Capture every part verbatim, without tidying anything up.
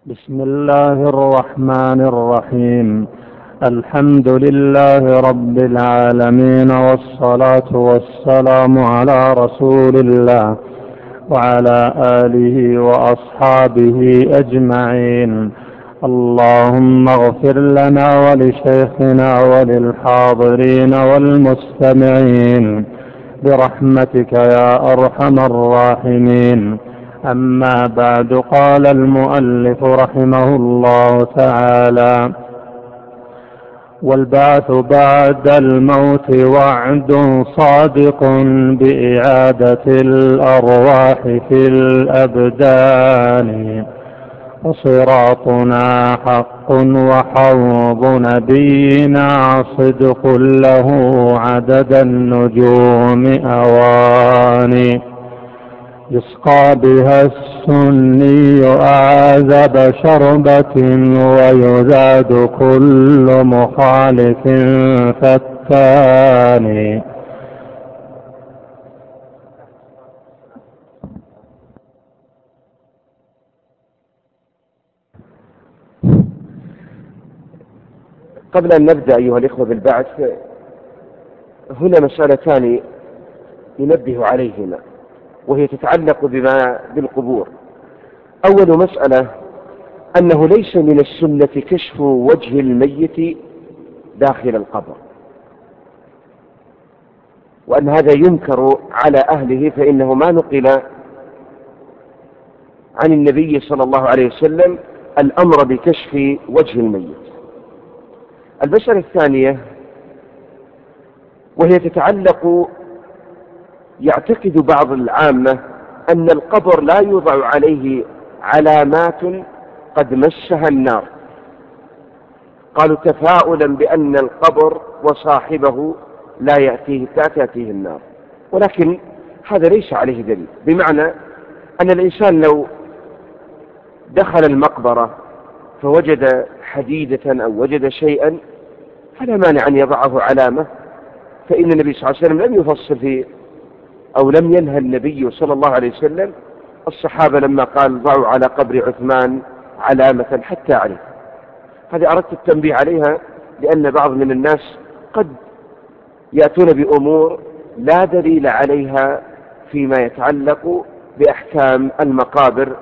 بسم الله الرحمن الرحيم. الحمد لله رب العالمين، والصلاة والسلام على رسول الله وعلى آله وأصحابه أجمعين. اللهم اغفر لنا ولشيخنا وللحاضرين والمستمعين برحمتك يا أرحم الراحمين. أما بعد، قال المؤلف رحمه الله تعالى: والبعث بعد الموت وعد صادق بإعادة الأرواح في الأبدان، وصراطنا حق وحوض نبينا صدق له عدد النجوم أواني، يسقى بها السني أعذب شربة ويزاد كل مخالف فتان. قبل أن نبدأ أيها الإخوة بالبعث، هنا مسألتان ينبه عليهما، وهي تتعلق بما بالقبور. أول مسألة أنه ليس من السنة كشف وجه الميت داخل القبر، وأن هذا ينكر على أهله، فإنه ما نقل عن النبي صلى الله عليه وسلم الأمر بكشف وجه الميت. المسألة الثانية وهي تتعلق، يعتقد بعض العامة أن القبر لا يوضع عليه علامات قد مسها النار، قالوا تفاؤلا بأن القبر وصاحبه لا يأتيه لا تأتيه النار، ولكن هذا ليس عليه دليل. بمعنى أن الإنسان لو دخل المقبرة فوجد حديدة أو وجد شيئا فلا مانع أن يضعه علامة، فإن النبي صلى الله عليه وسلم لم يفصل في أو لم ينهى النبي صلى الله عليه وسلم الصحابة لما قال ضعوا على قبر عثمان علامة حتى عليه. هذه أردت التنبيه عليها، لأن بعض من الناس قد يأتون بأمور لا دليل عليها فيما يتعلق بأحكام المقابر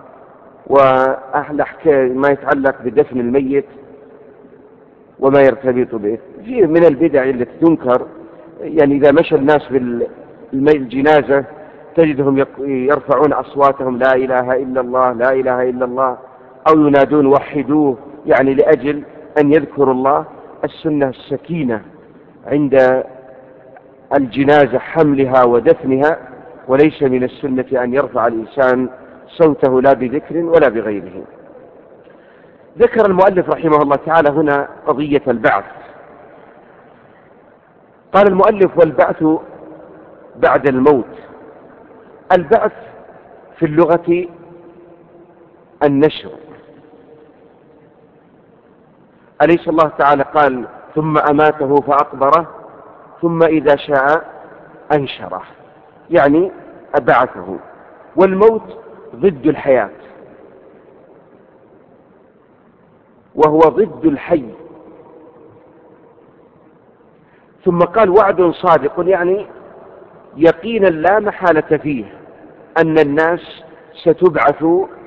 وما يتعلق بدفن الميت وما يرتبط به. في من البدع التي تنكر، يعني إذا مشى الناس بالجنازة تجدهم يرفعون أصواتهم لا إله إلا الله لا إله إلا الله، أو ينادون وحدوه، يعني لأجل أن يذكروا الله. السنة السكينة عند الجنازة، حملها ودفنها، وليس من السنة أن يرفع الإنسان صوته لا بذكر ولا بغيره. ذكر المؤلف رحمه الله تعالى هنا قضية البعث. قال المؤلف: والبعث بعد الموت. البعث في اللغة النشر. أليس الله تعالى قال: ثم أماته فأقبره ثم إذا شاء أنشره، يعني أبعثه. والموت ضد الحياة، وهو ضد الحي. ثم قال: وعد صادق، يعني يقينا لا محالة فيه أن الناس ستبعث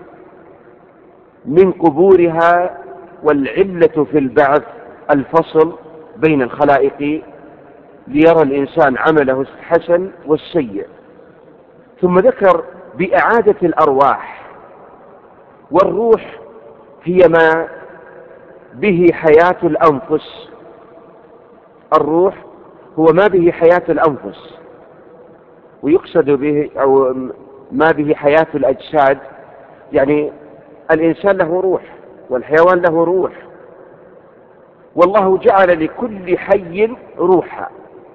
من قبورها، والعلة في البعث الفصل بين الخلائق ليرى الإنسان عمله الحسن والسيء. ثم ذكر بإعادة الأرواح، والروح هي ما به حياة الأنفس. الروح هو ما به حياة الأنفس، ويقصد به أو ما به حياة الأجساد، يعني الإنسان له روح والحيوان له روح، والله جعل لكل حي روحا.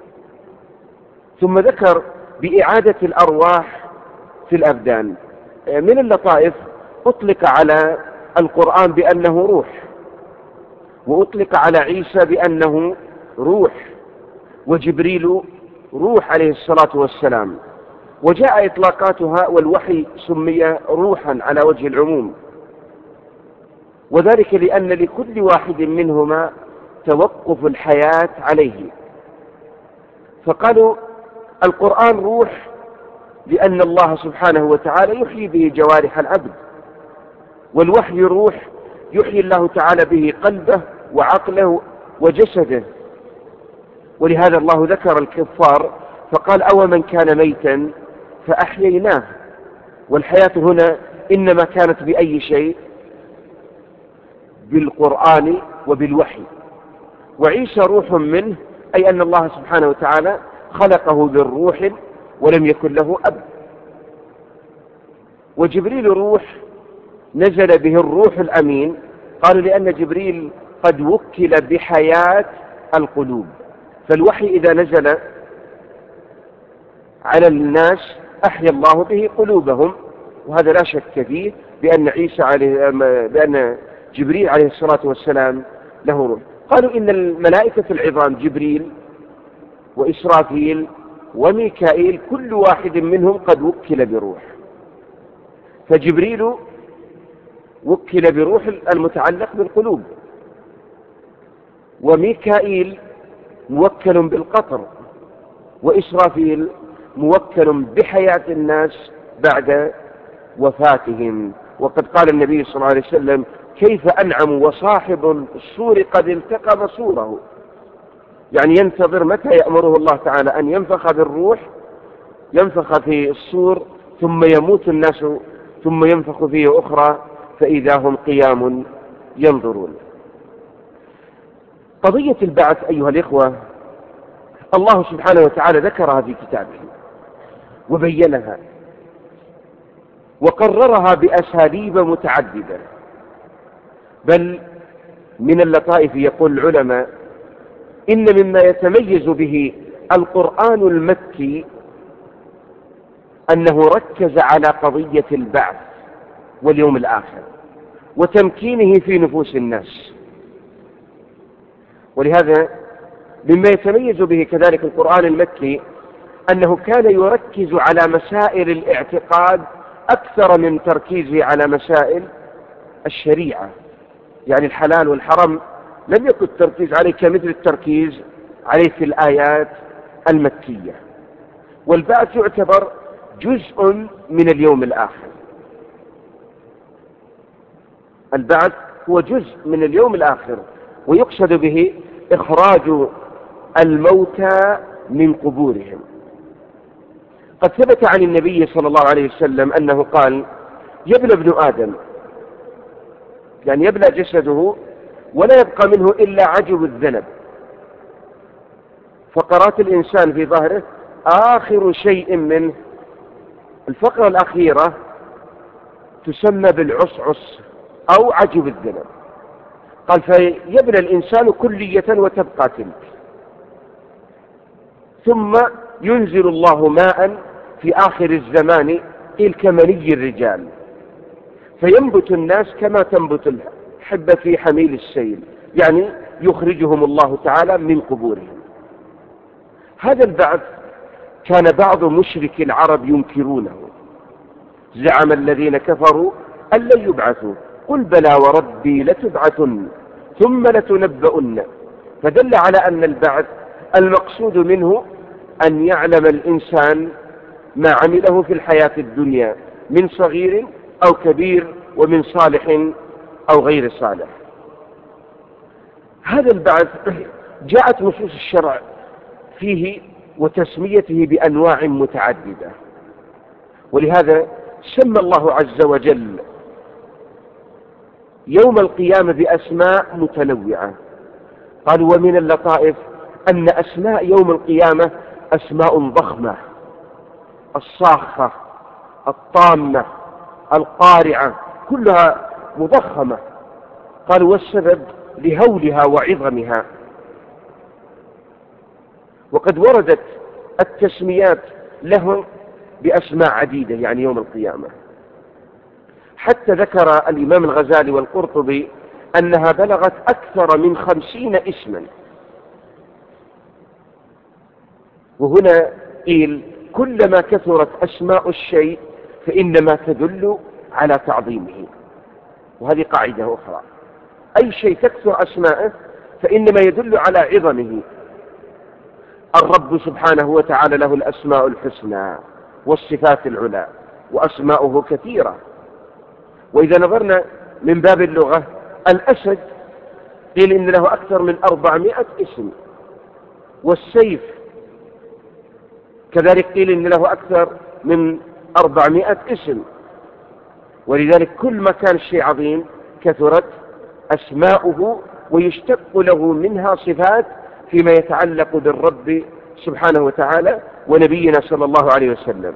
ثم ذكر بإعادة الأرواح في الأبدان. من اللطائف أطلق على القرآن بأنه روح، وأطلق على عيسى بأنه روح، وجبريل روح عليه الصلاة والسلام، وجاء إطلاقاتها والوحي سمي روحا على وجه العموم. وذلك لأن لكل واحد منهما توقف الحياة عليه. فقالوا القرآن روح لأن الله سبحانه وتعالى يحيي به جوارح العبد، والوحي روح يحيي الله تعالى به قلبه وعقله وجسده. ولهذا الله ذكر الكفار فقال أو من كان ميتا فأحييناه. والحياة هنا إنما كانت بأي شيء؟ بالقرآن وبالوحي. وعيسى روح منه، أي أن الله سبحانه وتعالى خلقه بالروح ولم يكن له أب. وجبريل روح نزل به الروح الأمين، قالوا لأن جبريل قد وكل بحياة القلوب، فالوحي إذا نزل على الناس أحيا الله به قلوبهم. وهذا لا شك فيه بأن عيسى عليه بأن جبريل عليه الصلاة والسلام له روح. قالوا إن الملائكة العظام جبريل وإسرافيل وميكائيل كل واحد منهم قد وكل بروح، فجبريل وكل بروح المتعلق بالقلوب، وميكائيل موكل بالقطر، وإسرافيل موكل بحياة الناس بعد وفاتهم. وقد قال النبي صلى الله عليه وسلم كيف أنعم وصاحب الصور قد التقم صوره، يعني ينتظر متى يأمره الله تعالى أن ينفخ بالروح، ينفخ في الصور ثم يموت الناس ثم ينفخ فيه أخرى فإذا هم قيام ينظرون. قضية البعث أيها الإخوة الله سبحانه وتعالى ذكرها في كتابه وبينها وقررها بأساليب متعددة، بل من اللطائف يقول العلماء إن مما يتميز به القرآن المكي أنه ركز على قضية البعث واليوم الآخر وتمكينه في نفوس الناس. ولهذا مما يتميز به كذلك القرآن المكي أنه كان يركز على مسائل الاعتقاد أكثر من تركيزه على مسائل الشريعة، يعني الحلال والحرام لم يكن التركيز عليه كمثل التركيز عليه في الآيات المكية. والبعث يعتبر جزء من اليوم الآخر، البعث هو جزء من اليوم الآخر، ويقصد به إخراج الموتى من قبورهم. قد ثبت عن النبي صلى الله عليه وسلم أنه قال يبلى ابن آدم، يعني يبلى جسده ولا يبقى منه إلا عجب الذنب، فقرات الإنسان في ظهره آخر شيء منه الفقرة الأخيرة تسمى بالعصعص أو عجب الذنب. قال فيبلى الإنسان كلية وتبقى تلك، ثم ينزل الله ماء في آخر الزمان قيل كمني الرجال، فينبت الناس كما تنبت الحبة في حميل السيل، يعني يخرجهم الله تعالى من قبورهم. هذا البعث كان بعض مشرك العرب ينكرونه، زعم الذين كفروا أن لن يبعثوا قل بلى وربي لتبعثن ثم لتنبؤن، فدل على أن البعث المقصود منه أن يعلم الإنسان ما عمله في الحياة الدنيا من صغير أو كبير ومن صالح أو غير صالح. هذا البعث جاءت نصوص الشرع فيه وتسميته بأنواع متعددة، ولهذا سمى الله عز وجل يوم القيامة بأسماء متنوعة. قالوا ومن اللطائف أن أسماء يوم القيامة أسماء ضخمة، الصاخة، الطامة، القارعة، كلها مضخمة. قالوا والسبب لهولها وعظمها. وقد وردت التسميات له بأسماء عديدة يعني يوم القيامة، حتى ذكر الإمام الغزالي والقرطبي أنها بلغت أكثر من خمسين اسما. وهنا قيل كلما كثرت أسماء الشيء فإنما تدل على تعظيمه، وهذه قاعدة أخرى. أي شيء تكثر أسماءه فإنما يدل على عظمه. الرب سبحانه وتعالى له الأسماء الحسنى والصفات العلى، وأسماؤه كثيرة. وإذا نظرنا من باب اللغة، الأسد قيل إن له أكثر من أربعمائة اسم، والسيف كذلك قيل إن له أكثر من أربعمائة اسم. ولذلك كل ما كان الشيء عظيم كثرت أسماؤه ويشتق له منها صفات فيما يتعلق بالرب سبحانه وتعالى ونبينا صلى الله عليه وسلم.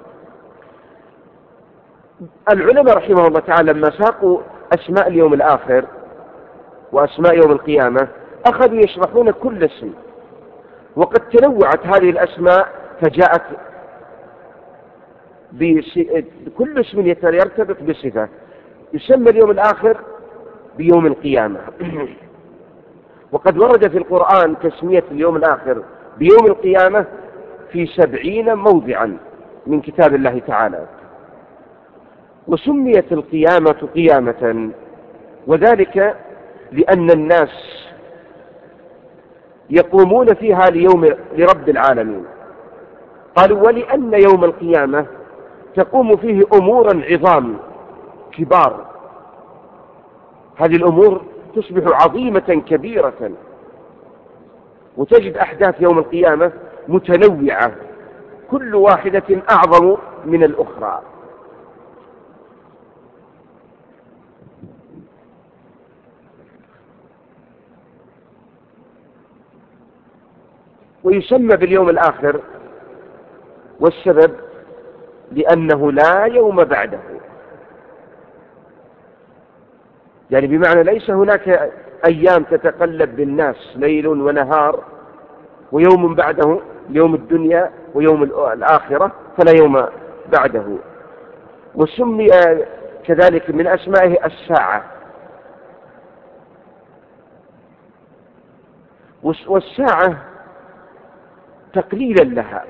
العلماء رحمه الله تعالى لما ساقوا أسماء اليوم الآخر وأسماء يوم القيامة أخذوا يشرحون كل اسم، وقد تنوعت هذه الأسماء فجاءت بكل اسم يرتبط بصفة. يسمى اليوم الآخر بيوم القيامة، وقد ورد في القرآن تسمية اليوم الآخر بيوم القيامة في سبعين موضعا من كتاب الله تعالى. وسميت القيامة قيامة وذلك لأن الناس يقومون فيها ليوم لرب العالمين. قالوا ولأن يوم القيامة تقوم فيه أمورا عظام كبار، هذه الأمور تصبح عظيمة كبيرة، وتجد أحداث يوم القيامة متنوعة كل واحدة أعظم من الأخرى. ويسمى باليوم الآخر، والسبب لأنه لا يوم بعده، يعني بمعنى ليس هناك أيام تتقلب بالناس ليل ونهار ويوم بعده يوم الدنيا ويوم الآخرة فلا يوم بعده. وسمي كذلك من أسمائه الساعة، والساعة تقليلا لها،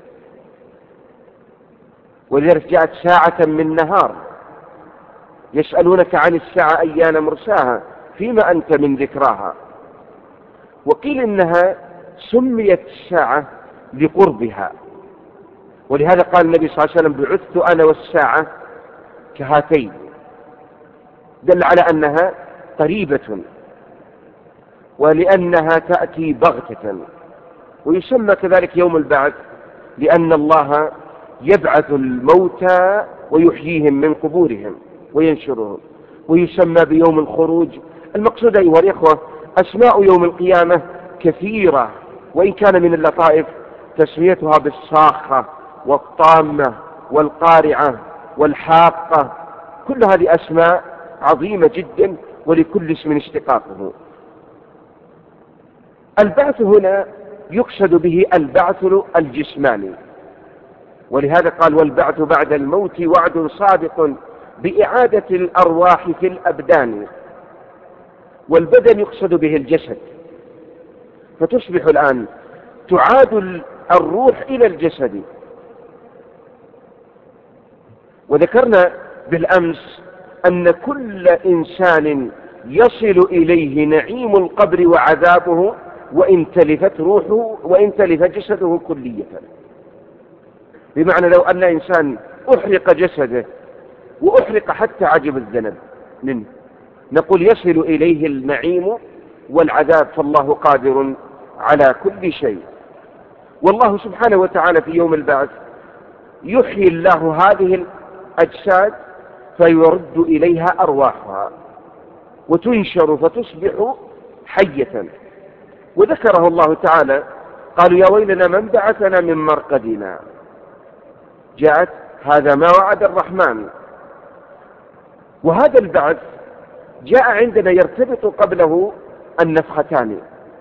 ولذلك جاءت ساعة من نهار. يسألونك عن الساعة أيان مرساها فيما أنت من ذكراها. وقيل إنها سميت الساعة لقربها، ولهذا قال النبي صلى الله عليه وسلم بعثت أنا والساعة كهاتين، دل على أنها قريبة ولأنها تأتي بغتة. ويسمى كذلك يوم البعث لأن الله يبعث الموتى ويحييهم من قبورهم وينشرهم. ويسمى بيوم الخروج. المقصود أيها الإخوة أسماء يوم القيامة كثيرة، وإن كان من اللطائف تسميتها بالصاخة والطامة والقارعة والحاقة، كل هذه أسماء عظيمة جدا ولكل اسم اشتقاقه. البعث هنا يقصد به البعث الجسماني، ولهذا قال والبعث بعد الموت وعد صادق بإعادة الأرواح في الأبدان. والبدن يقصد به الجسد، فتصبح الآن تعاد الروح إلى الجسد. وذكرنا بالأمس أن كل إنسان يصل إليه نعيم القبر وعذابه وإن تلفت روحه وإن تلف جسده كلية. بمعنى لو أن إنسان أحرق جسده وأحرق حتى عجب الذنب منه نقول يصل إليه النعيم والعذاب، فالله قادر على كل شيء. والله سبحانه وتعالى في يوم البعث يحيي الله هذه الأجساد فيرد إليها أرواحها وتنشر فتصبح حية. وذكره الله تعالى قالوا يا ويلنا من بعثنا من مرقدنا. جاءت هذا ما وعد الرحمن. وهذا البعث جاء عندنا يرتبط قبله النفختان.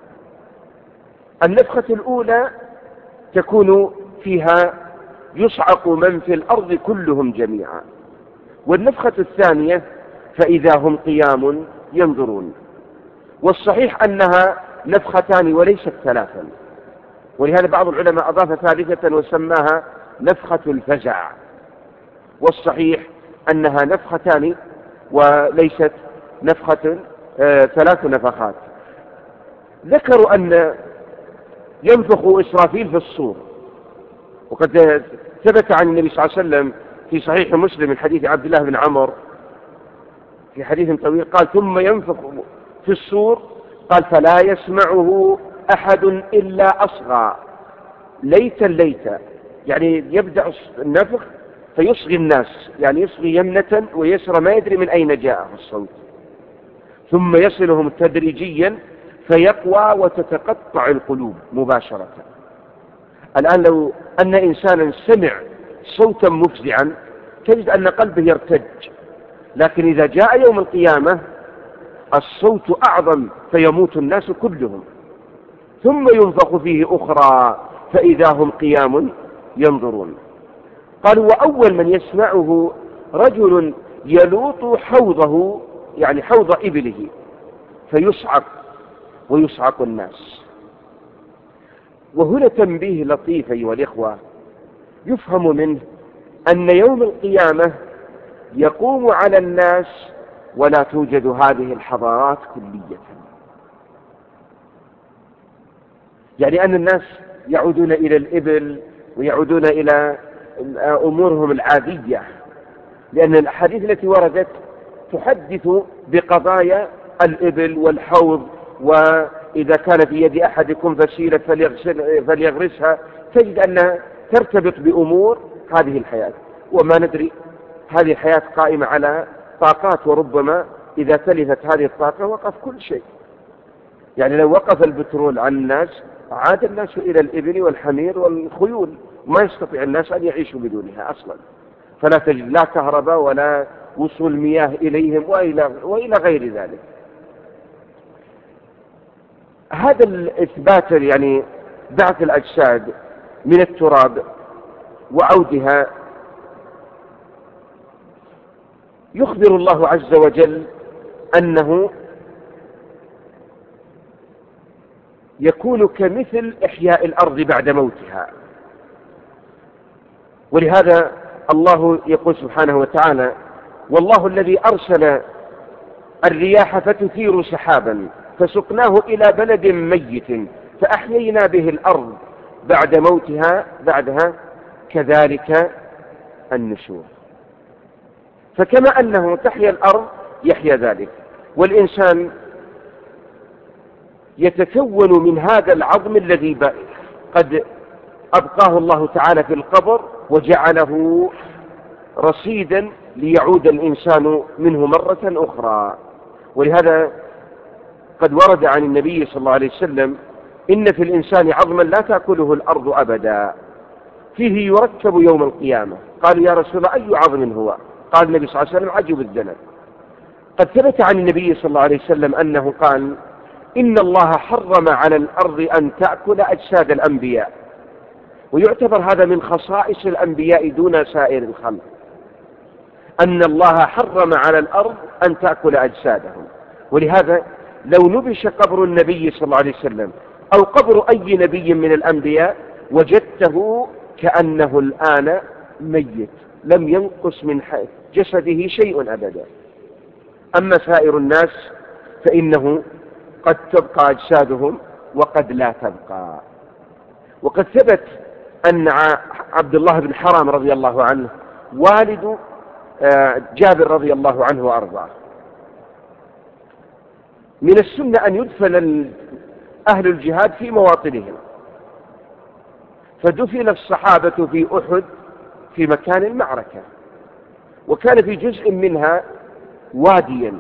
النفخة الأولى تكون فيها يصعق من في الأرض كلهم جميعا، والنفخة الثانية فإذا هم قيام ينظرون. والصحيح أنها نفختان وليست ثلاثا، ولهذا بعض العلماء أضاف ثالثة وسماها نفخة الفزع. والصحيح أنها نفختان وليست نفخة آه ثلاث نفخات. ذكروا أن ينفخ إسرافيل في الصور، وقد ثبت عن النبي صلى الله عليه وسلم في صحيح مسلم من حديث عبد الله بن عمر في حديث طويل قال ثم ينفخ في الصور قال فلا يسمعه أحد إلا أصغى ليتا ليتا، يعني يبدأ النفخ فيصغي الناس، يعني يصغي يمنة ويسرى ما يدري من أين جاء الصوت، ثم يصلهم تدريجيا فيقوى وتتقطع القلوب مباشرة. الآن لو أن إنسانا سمع صوتا مفزعا تجد أن قلبه يرتج، لكن إذا جاء يوم القيامة الصوت أعظم فيموت الناس كلهم، ثم ينفخ فيه أخرى فإذا هم قيام ينظرون. قالوا وأول من يسمعه رجل يلوط حوضه، يعني حوض إبله، فيصعق ويصعق الناس. وهنا تنبيه لطيف أيها الإخوة يفهم منه أن يوم القيامة يقوم على الناس ولا توجد هذه الحضارات كلية، يعني أن الناس يعودون إلى الإبل ويعودون إلى أمورهم العادية، لأن الأحاديث التي وردت تحدث بقضايا الإبل والحوض، وإذا كان في يد أحدكم فسيلة فليغرسها، تجد أنها ترتبط بأمور هذه الحياة، وما ندري هذه الحياة قائمة على طاقات، وربما إذا تلفت هذه الطاقة وقف كل شيء. يعني لو وقف البترول عن الناس عاد الناس إلى الإبل والحمير والخيول، ما يستطيع الناس أن يعيشوا بدونها أصلا، فلا تجد لا كهرباء ولا وصول مياه إليهم وإلى, وإلى غير ذلك. هذا الإثبات يعني بعث الأجساد من التراب وعودها يخبر الله عز وجل أنه يكون كمثل إحياء الأرض بعد موتها. ولهذا الله يقول سبحانه وتعالى والله الذي أرسل الرياح فتثير سحابا فسقناه إلى بلد ميت فأحيينا به الأرض بعد موتها بعدها كذلك النشور. فكما أنه تحيا الأرض يحيا ذلك، والإنسان يتكون من هذا العظم الذي قد أبقاه الله تعالى في القبر وجعله رصيدا ليعود الإنسان منه مرة أخرى. ولهذا قد ورد عن النبي صلى الله عليه وسلم إن في الإنسان عظما لا تأكله الأرض أبدا فيه يركب يوم القيامة. قالوا يا رسول الله أي عظم هو؟ قال النبي صلى الله عليه وسلم عجب الذنب. قد ثبت عن النبي صلى الله عليه وسلم أنه قال إن الله حرم على الأرض أن تأكل أجساد الأنبياء، ويعتبر هذا من خصائص الأنبياء دون سائر الخلق، أن الله حرم على الأرض أن تأكل أجسادهم. ولهذا لو نبش قبر النبي صلى الله عليه وسلم أو قبر أي نبي من الأنبياء وجدته كأنه الآن ميت، لم ينقص من جسده شيء أبدا. أما سائر الناس فإنه قد تبقى أجسادهم وقد لا تبقى. وقد ثبت أن عبد الله بن حرام رضي الله عنه والد جابر رضي الله عنه وأرضاه من السنة أن يدفن أهل الجهاد في مواطنهم، فدفن الصحابة في أحد في مكان المعركة، وكان في جزء منها واديا.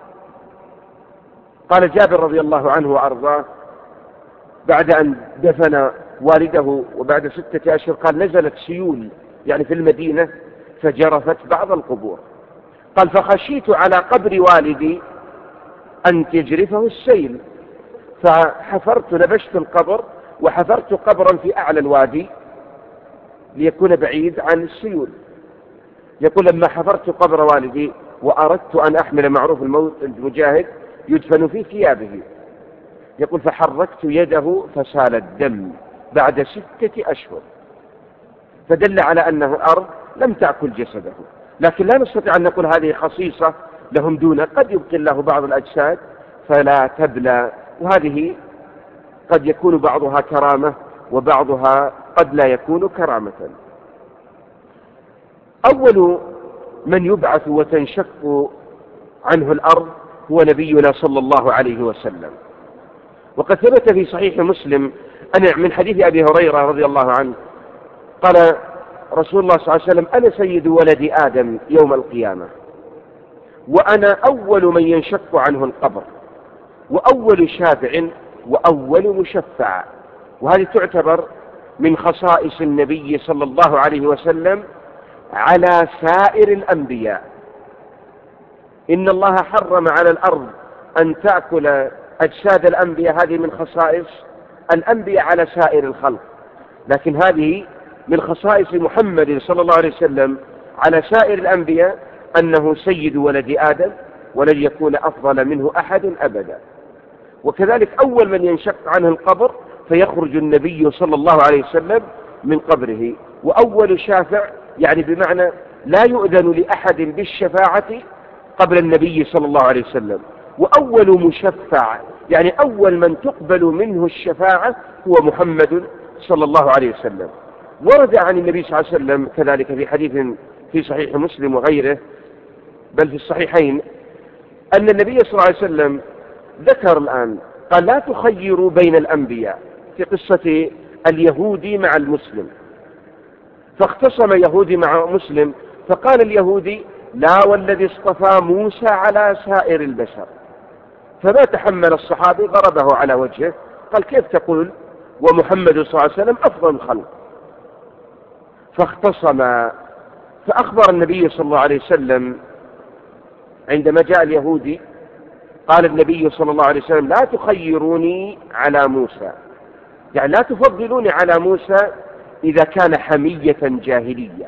قال جابر رضي الله عنه وأرضاه بعد أن دفن والده وبعد ستة أشهر قال نزلت سيول يعني في المدينة فجرفت بعض القبور. قال فخشيت على قبر والدي أن تجرفه السيل، فحفرت نبشت القبر وحفرت قبرا في أعلى الوادي ليكون بعيد عن السيول. يقول لما حفرت قبر والدي وأردت أن أحمل معروف الموت المجاهد يدفن في ثيابه، يقول فحركت يده فسال الدم بعد ستة أشهر، فدل على أنه الأرض لم تأكل جسده. لكن لا نستطيع أن نقول هذه خصيصة لهم دون، قد يبقي الله بعض الأجساد فلا تبلى. وهذه قد يكون بعضها كرامة وبعضها قد لا يكون كرامة. أول من يبعث وتنشق عنه الأرض هو نبينا صلى الله عليه وسلم. وقد ثبت في صحيح مسلم أن من حديث أبي هريرة رضي الله عنه قال رسول الله صلى الله عليه وسلم: أنا سيد ولد آدم يوم القيامة، وأنا أول من ينشق عنه القبر، وأول شافع وأول مشفع. وهذه تعتبر من خصائص النبي صلى الله عليه وسلم على سائر الأنبياء. إن الله حرم على الأرض أن تأكل أجساد الأنبياء، هذه من خصائص الأنبياء على سائر الخلق، لكن هذه من خصائص محمد صلى الله عليه وسلم على سائر الأنبياء أنه سيد ولد آدم ولن يكون أفضل منه أحد أبدا. وكذلك أول من ينشق عنه القبر فيخرج النبي صلى الله عليه وسلم من قبره، وأول شافع يعني بمعنى لا يؤذن لأحد بالشفاعة قبل النبي صلى الله عليه وسلم، وأول مشفع يعني أول من تقبل منه الشفاعة هو محمد صلى الله عليه وسلم. ورد عن النبي صلى الله عليه وسلم كذلك في حديث في صحيح مسلم وغيره بل في الصحيحين أن النبي صلى الله عليه وسلم ذكر الآن قال: لا تخيروا بين الأنبياء، في قصة اليهودي مع المسلم، فاختصم يهودي مع مسلم فقال اليهودي: لا والذي اصطفى موسى على سائر البشر. فما تحمل الصحابي ضربه على وجهه، قال: كيف تقول ومحمد صلى الله عليه وسلم أفضل الخلق؟ فاختصم. فأخبر النبي صلى الله عليه وسلم عندما جاء اليهودي قال النبي صلى الله عليه وسلم: لا تخيروني على موسى، يعني لا تفضلوني على موسى إذا كان حمية جاهلية.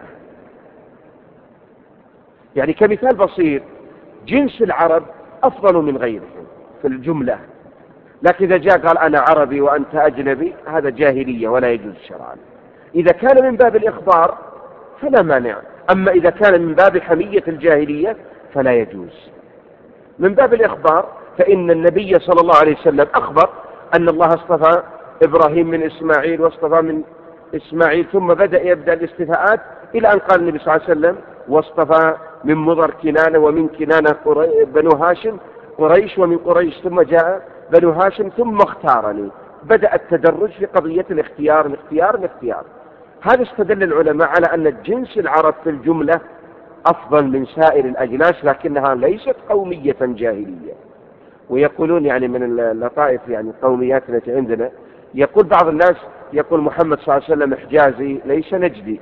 يعني كمثال بسيط، جنس العرب أفضل من غيرهم في الجملة، لكن إذا جاء قال أنا عربي وأنت أجنبي هذا جاهلية ولا يجوز شرعا. إذا كان من باب الإخبار فلا مانع، أما إذا كان من باب حمية الجاهلية فلا يجوز. من باب الإخبار فإن النبي صلى الله عليه وسلم أخبر أن الله اصطفى إبراهيم من إسماعيل واصطفى من إسماعيل، ثم بدأ يبدأ الاستفاءات إلى أن قال النبي صلى الله عليه وسلم: واصطفى من مضر كنانة ومن كنانة بنو هاشم قريش ومن قريش ثم جاء بنو هاشم ثم اختارني. بدأ التدرج في قضية الاختيار الاختيار الاختيار. هذا استدل العلماء على أن جنس العرب في الجملة أفضل من سائر الأجناس، لكنها ليست قومية جاهلية. ويقولون يعني من اللطائف يعني القوميات التي عندنا، يقول بعض الناس يقول محمد صلى الله عليه وسلم حجازي ليس نجدي،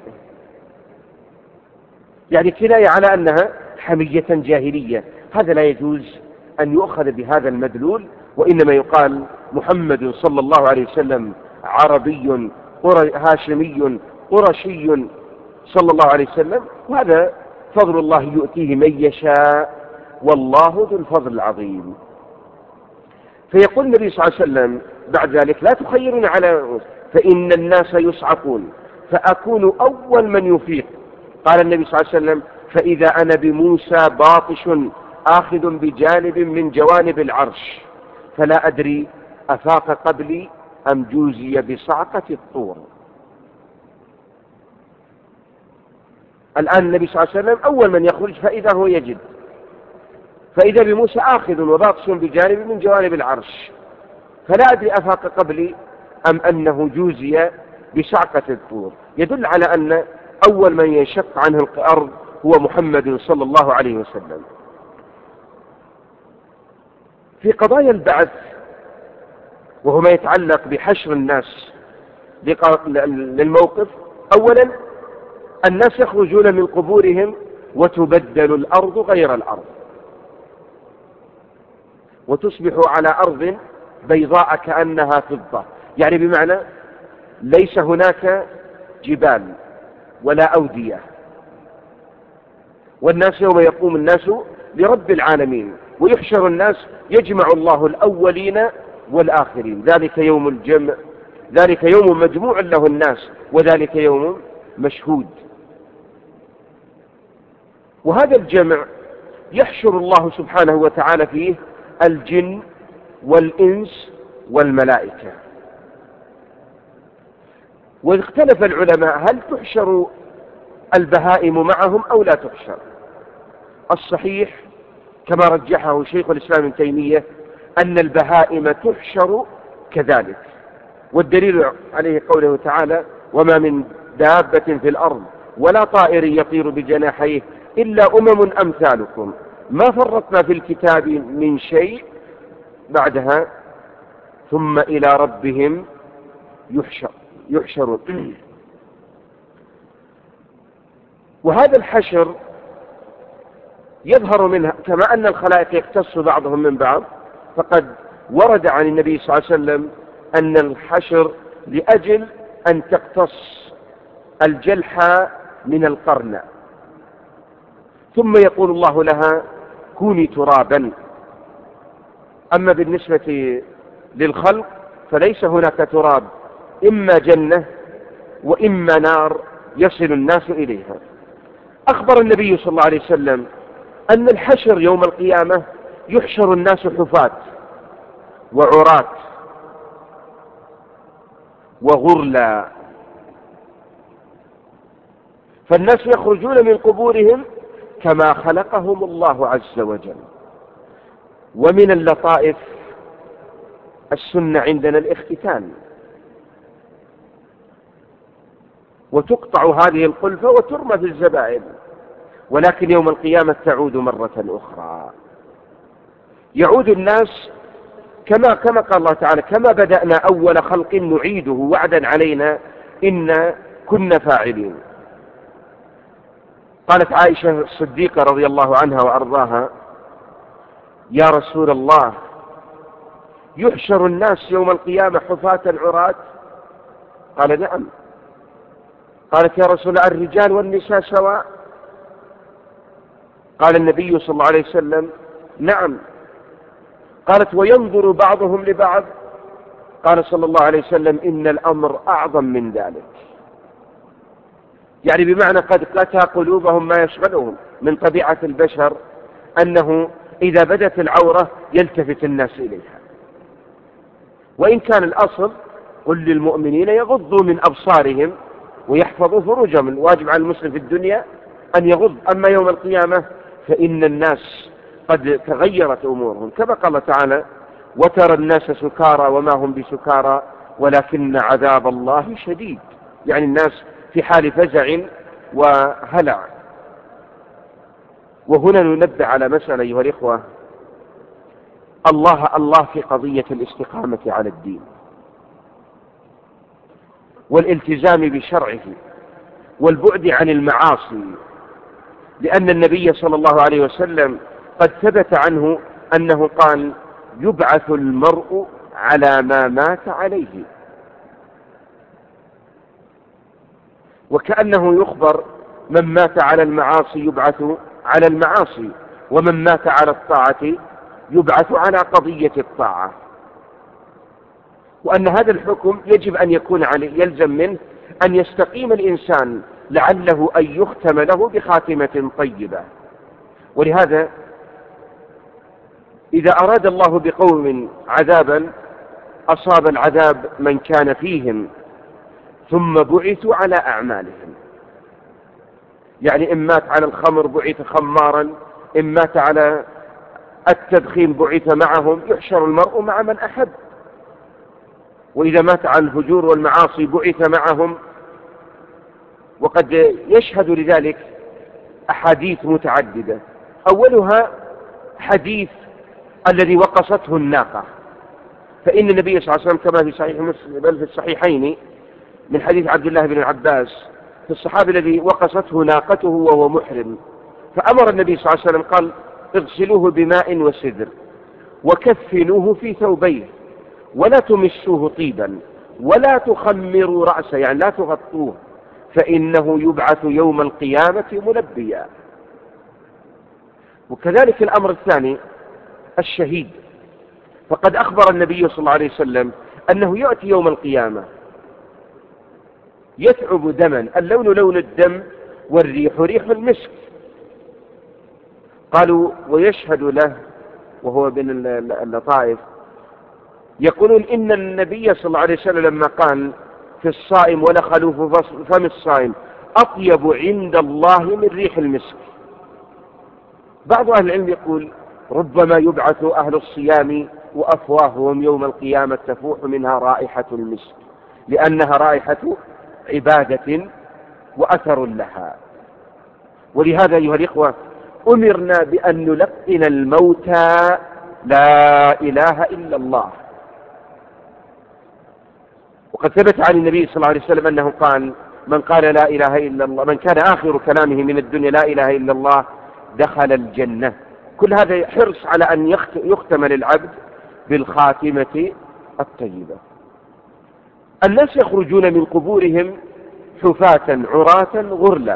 يعني كناية على أنها حمية جاهلية. هذا لا يجوز أن يؤخذ بهذا المدلول، وإنما يقال محمد صلى الله عليه وسلم عربي هاشمي قرشي صلى الله عليه وسلم، وهذا فضل الله يؤتيه من يشاء والله ذو الفضل العظيم. فيقول النبي صلى الله عليه وسلم بعد ذلك: لا تخيرون على فإن الناس يصعقون فأكون أول من يفيق. قال النبي صلى الله عليه وسلم: فإذا أنا بموسى باطش آخذ بجانب من جوانب العرش، فلا أدري أفاق قبلي أم جوزي بصعقة الطور. الآن النبي صلى الله عليه وسلم أول من يخرج، فإذا هو يجد فإذا بموسى آخذ وباطش بجانب من جوانب العرش، فلا أدري أفاق قبلي أم أنه جوزي بصعقة الطور. يدل على أن أول من ينشق عنه الأرض هو محمد صلى الله عليه وسلم. في قضايا البعث وهو ما يتعلق بحشر الناس للموقف، أولا الناس يخرجون من قبورهم وتبدل الأرض غير الأرض وتصبح على أرض بيضاء كأنها فضة، يعني بمعنى ليس هناك جبال ولا أودية. والناس يوم يقوم الناس لرب العالمين ويحشر الناس يجمع الله الأولين والآخرين، ذلك يوم الجمع، ذلك يوم مجموع له الناس وذلك يوم مشهود. وهذا الجمع يحشر الله سبحانه وتعالى فيه الجن والإنس والملائكة. واختلف العلماء هل تحشر البهائم معهم أو لا تحشر. الصحيح كما رجحه شيخ الإسلام ابن تيمية أن البهائم تحشر كذلك، والدليل عليه قوله تعالى: وما من دابة في الأرض ولا طائر يطير بجناحيه إلا أمم أمثالكم ما فرطنا في الكتاب من شيء، بعدها ثم إلى ربهم يحشر يحشرون. وهذا الحشر يظهر منها كما أن الخلائق يختص بعضهم من بعض، فقد ورد عن النبي صلى الله عليه وسلم أن الحشر لأجل أن تقتص الجلحى من القرن، ثم يقول الله لها: كوني ترابا. أما بالنسبة للخلق فليس هناك تراب، إما جنة وإما نار يصل الناس إليها. أخبر النبي صلى الله عليه وسلم أن الحشر يوم القيامة يحشر الناس حفاة وعراة وغرلا، فالناس يخرجون من قبورهم كما خلقهم الله عز وجل. ومن اللطائف السنة عندنا الاختتان، وتقطع هذه القلفة وترمى في الزبائن، ولكن يوم القيامة تعود مرة أخرى. يعود الناس كما كما قال الله تعالى: كما بدأنا أول خلق نعيده وعدا علينا إنا كنا فاعلين. قالت عائشة الصديقة رضي الله عنها وأرضاها: يا رسول الله، يحشر الناس يوم القيامة حفاة عراة؟ قال: نعم. قالت: يا رسول الله، الرجال والنساء سواء؟ قال النبي صلى الله عليه وسلم: نعم. قالت: وينظر بعضهم لبعض؟ قال صلى الله عليه وسلم: إن الأمر أعظم من ذلك. يعني بمعنى قد قتى قلوبهم ما يشغلهم. من طبيعة البشر أنه إذا بدت العورة يلتفت الناس إليها، وإن كان الأصل: قل للمؤمنين يغضوا من أبصارهم ويحفظوا فروجهم. الواجب على المسلم في الدنيا أن يغض. أما يوم القيامة فإن الناس قد تغيرت أمورهم، كما قال تعالى: وترى الناس سكارى وما هم بسكارى ولكن عذاب الله شديد. يعني الناس في حال فزع وهلع. وهنا ننبه على مسألة أيها الإخوة: الله الله في قضية الاستقامة على الدين والالتزام بشرعه والبعد عن المعاصي، لأن النبي صلى الله عليه وسلم قد ثبت عنه أنه قال: يبعث المرء على ما مات عليه. وكأنه يخبر: من مات على المعاصي يبعث على المعاصي، ومن مات على الطاعة يبعث على قضية الطاعة. وأن هذا الحكم يجب أن يكون عليه، يلزم منه أن يستقيم الإنسان لعله أن يختم له بخاتمة طيبة. ولهذا إذا أراد الله بقوم عذابا أصاب العذاب من كان فيهم ثم بعثوا على أعمالهم. يعني إن مات على الخمر بعث خمارا، إن مات على التدخين بعث معهم. يحشر المرء مع من أحب. وإذا مات على الفجور والمعاصي بعث معهم. وقد يشهد لذلك أحاديث متعددة، أولها حديث الذي وقصته الناقة. فإن النبي صلى الله عليه وسلم كما في صحيح مسلم بل في الصحيحين من حديث عبد الله بن عباس في الصحابي الذي وقصته ناقته وهو محرم، فأمر النبي صلى الله عليه وسلم قال: اغسلوه بماء وسدر وكفنوه في ثوبيه ولا تمسوه طيبا ولا تخمروا رأسه، يعني لا تغطوه، فإنه يبعث يوم القيامة ملبيا. وكذلك الأمر الثاني الشهيد، فقد أخبر النبي صلى الله عليه وسلم أنه يأتي يوم القيامة يثعب دما، اللون لون الدم والريح ريح المسك. قالوا: ويشهد له، وهو من اللطائف، يقولون إن النبي صلى الله عليه وسلم لما قال في الصائم ولا خلوف فم الصائم أطيب عند الله من ريح المسك. بعض أهل العلم يقول ربما يبعث أهل الصيام وأفواههم يوم القيامة تفوح منها رائحة المسك، لأنها رائحة عبادة وأثر لها. ولهذا أيها الإخوة أمرنا بأن نلقن الموتى لا إله إلا الله. وقد ثبت عن النبي صلى الله عليه وسلم أنه قال من قال لا إله إلا الله، من كان آخر كلامه من الدنيا لا إله إلا الله دخل الجنة. كل هذا حرص على أن يختم للعبد بالخاتمة الطيبة. الناس يخرجون من قبورهم حفاة عراة غرلا،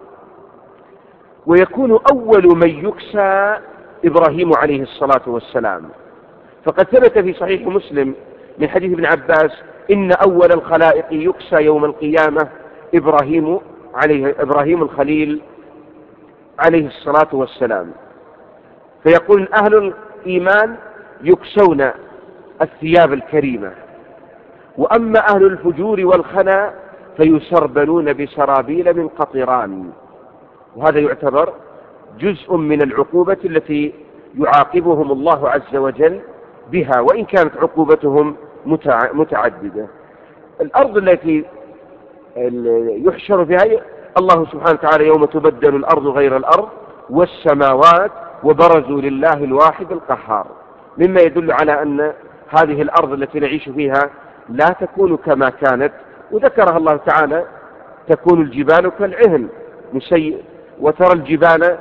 ويكون أول من يكسى إبراهيم عليه الصلاة والسلام. فقد ثبت في صحيح مسلم من حديث ابن عباس إن أول الخلائق يكسى يوم القيامة إبراهيم عليه إبراهيم الخليل عليه الصلاة والسلام. فيقول أهل الإيمان يكسون الثياب الكريمة، وأما أهل الفجور والخنا فيسربلون بسرابيل من قطران. وهذا يعتبر جزء من العقوبة التي يعاقبهم الله عز وجل بها، وإن كانت عقوبتهم متعددة. الأرض التي يحشر فيها الله سبحانه وتعالى يوم تبدل الأرض غير الأرض والسماوات وبرزوا لله الواحد القهار، مما يدل على أن هذه الأرض التي نعيش فيها لا تكون كما كانت. وذكرها الله تعالى تكون الجبال كالعهن مسيء، وترى الجبال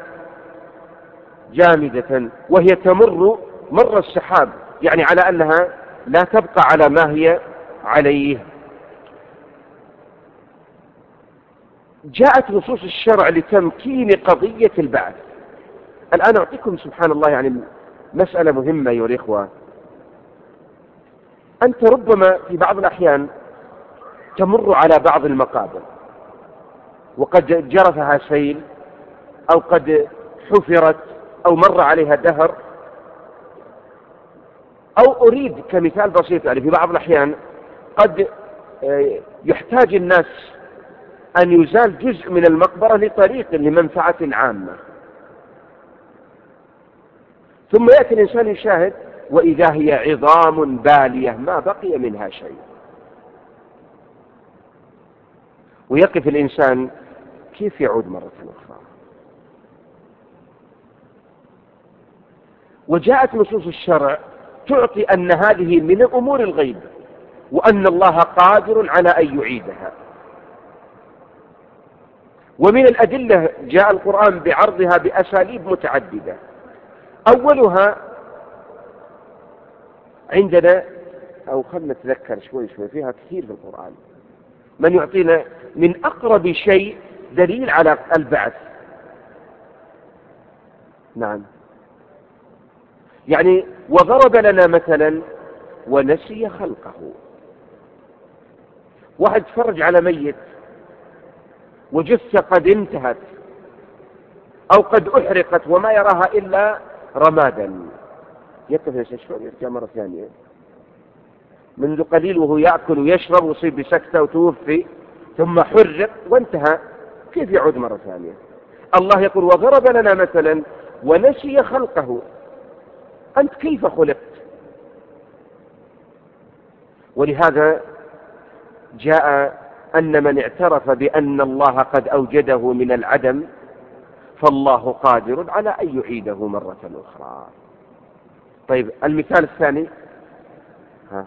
جامدة وهي تمر مر السحاب، يعني على أنها لا تبقى على ما هي عليه. جاءت نصوص الشرع لتمكين قضية البعث. الآن أعطيكم سبحان الله يعني مسألة مهمة أيها الإخوة. أنت ربما في بعض الأحيان تمر على بعض المقابر وقد جرفها سيل أو قد حفرت أو مر عليها دهر، أو أريد كمثال بسيط يعني في بعض الأحيان قد يحتاج الناس أن يزال جزء من المقبرة لطريق لمنفعة عامة، ثم يأتي الإنسان يشاهد وإذا هي عظام بالية ما بقي منها شيء، ويقف الإنسان كيف يعود مرة أخرى. وجاءت نصوص الشرع تعطي أن هذه من أمور الغيب، وأن الله قادر على أن يعيدها. ومن الأدلة جاء القرآن بعرضها بأساليب متعددة. أولها عندنا، أو خلنا نتذكر شوي شوي فيها كثير في القرآن، من يعطينا من أقرب شيء دليل على البعث. نعم، يعني وضرب لنا مثلا ونسي خلقه. واحد تفرج على ميت وجثة قد انتهت أو قد أحرقت وما يراها إلا رمادا، يقف يستشفى ويرجع مرة ثانية. منذ قليل وهو يأكل ويشرب ويصيب بسكتة وتوفي ثم حرق وانتهى، كيف يعود مرة ثانية؟ الله يقول وضرب لنا مثلا ونسي خلقه. أنت كيف خلقت؟ ولهذا جاء أن من اعترف بأن الله قد أوجده من العدم فالله قادر على أن يعيده مرة أخرى. طيب المثال الثاني، ها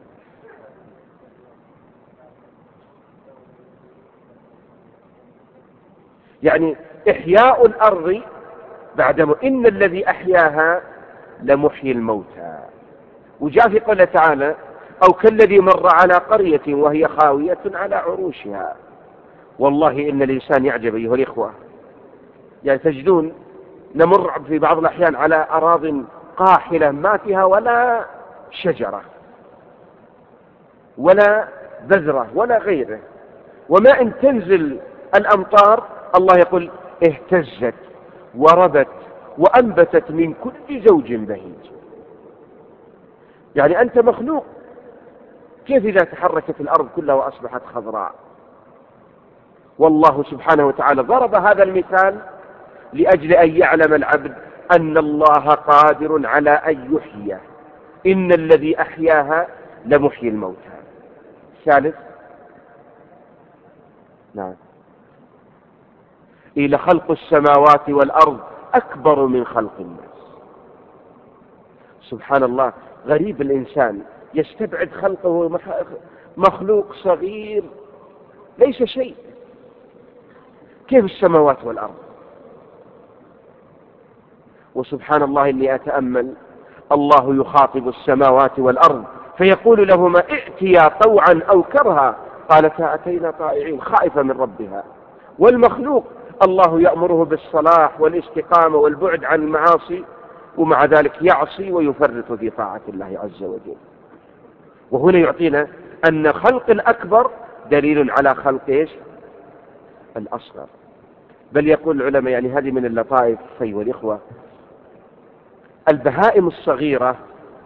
يعني إحياء الأرض بعد م... إن الذي أحياها لمحيي الموتى. وجاء في قوله تعالى أو كالذي مر على قرية وهي خاوية على عروشها. والله إن الإنسان يعجب أيها الإخوة، يعني تجدون نمر في بعض الأحيان على أراضٍ قاحلة ما فيها ولا شجرة ولا بذرة ولا غيره، وما إن تنزل الأمطار الله يقول اهتزت وربت وأنبتت من كل زوج بهيج. يعني أنت مخلوق، كيف إذا تحركت الأرض كلها وأصبحت خضراء؟ والله سبحانه وتعالى ضرب هذا المثال لأجل أن يعلم العبد أن الله قادر على أن يحيي، إن الذي أحياها لمحيي الموتى. ثالث، نعم، إلى خلق السماوات والأرض أكبر من خلق الناس. سبحان الله، غريب الإنسان يستبعد خلقه مخلوق صغير ليس شيء، كيف السماوات والأرض؟ وسبحان الله إني أتأمل الله يخاطب السماوات والأرض فيقول لهما ائتيا طوعا أو كرها قالتا أتينا طائعين، خائفة من ربها. والمخلوق الله يأمره بالصلاح والاستقامة والبعد عن المعاصي، ومع ذلك يعصي ويفرط في طاعة الله عز وجل. وهنا يعطينا أن خلق الأكبر دليل على خلق إيش؟ الأصغر. بل يقول العلماء، يعني هذه من اللطائف أيها الإخوة، البهائم الصغيرة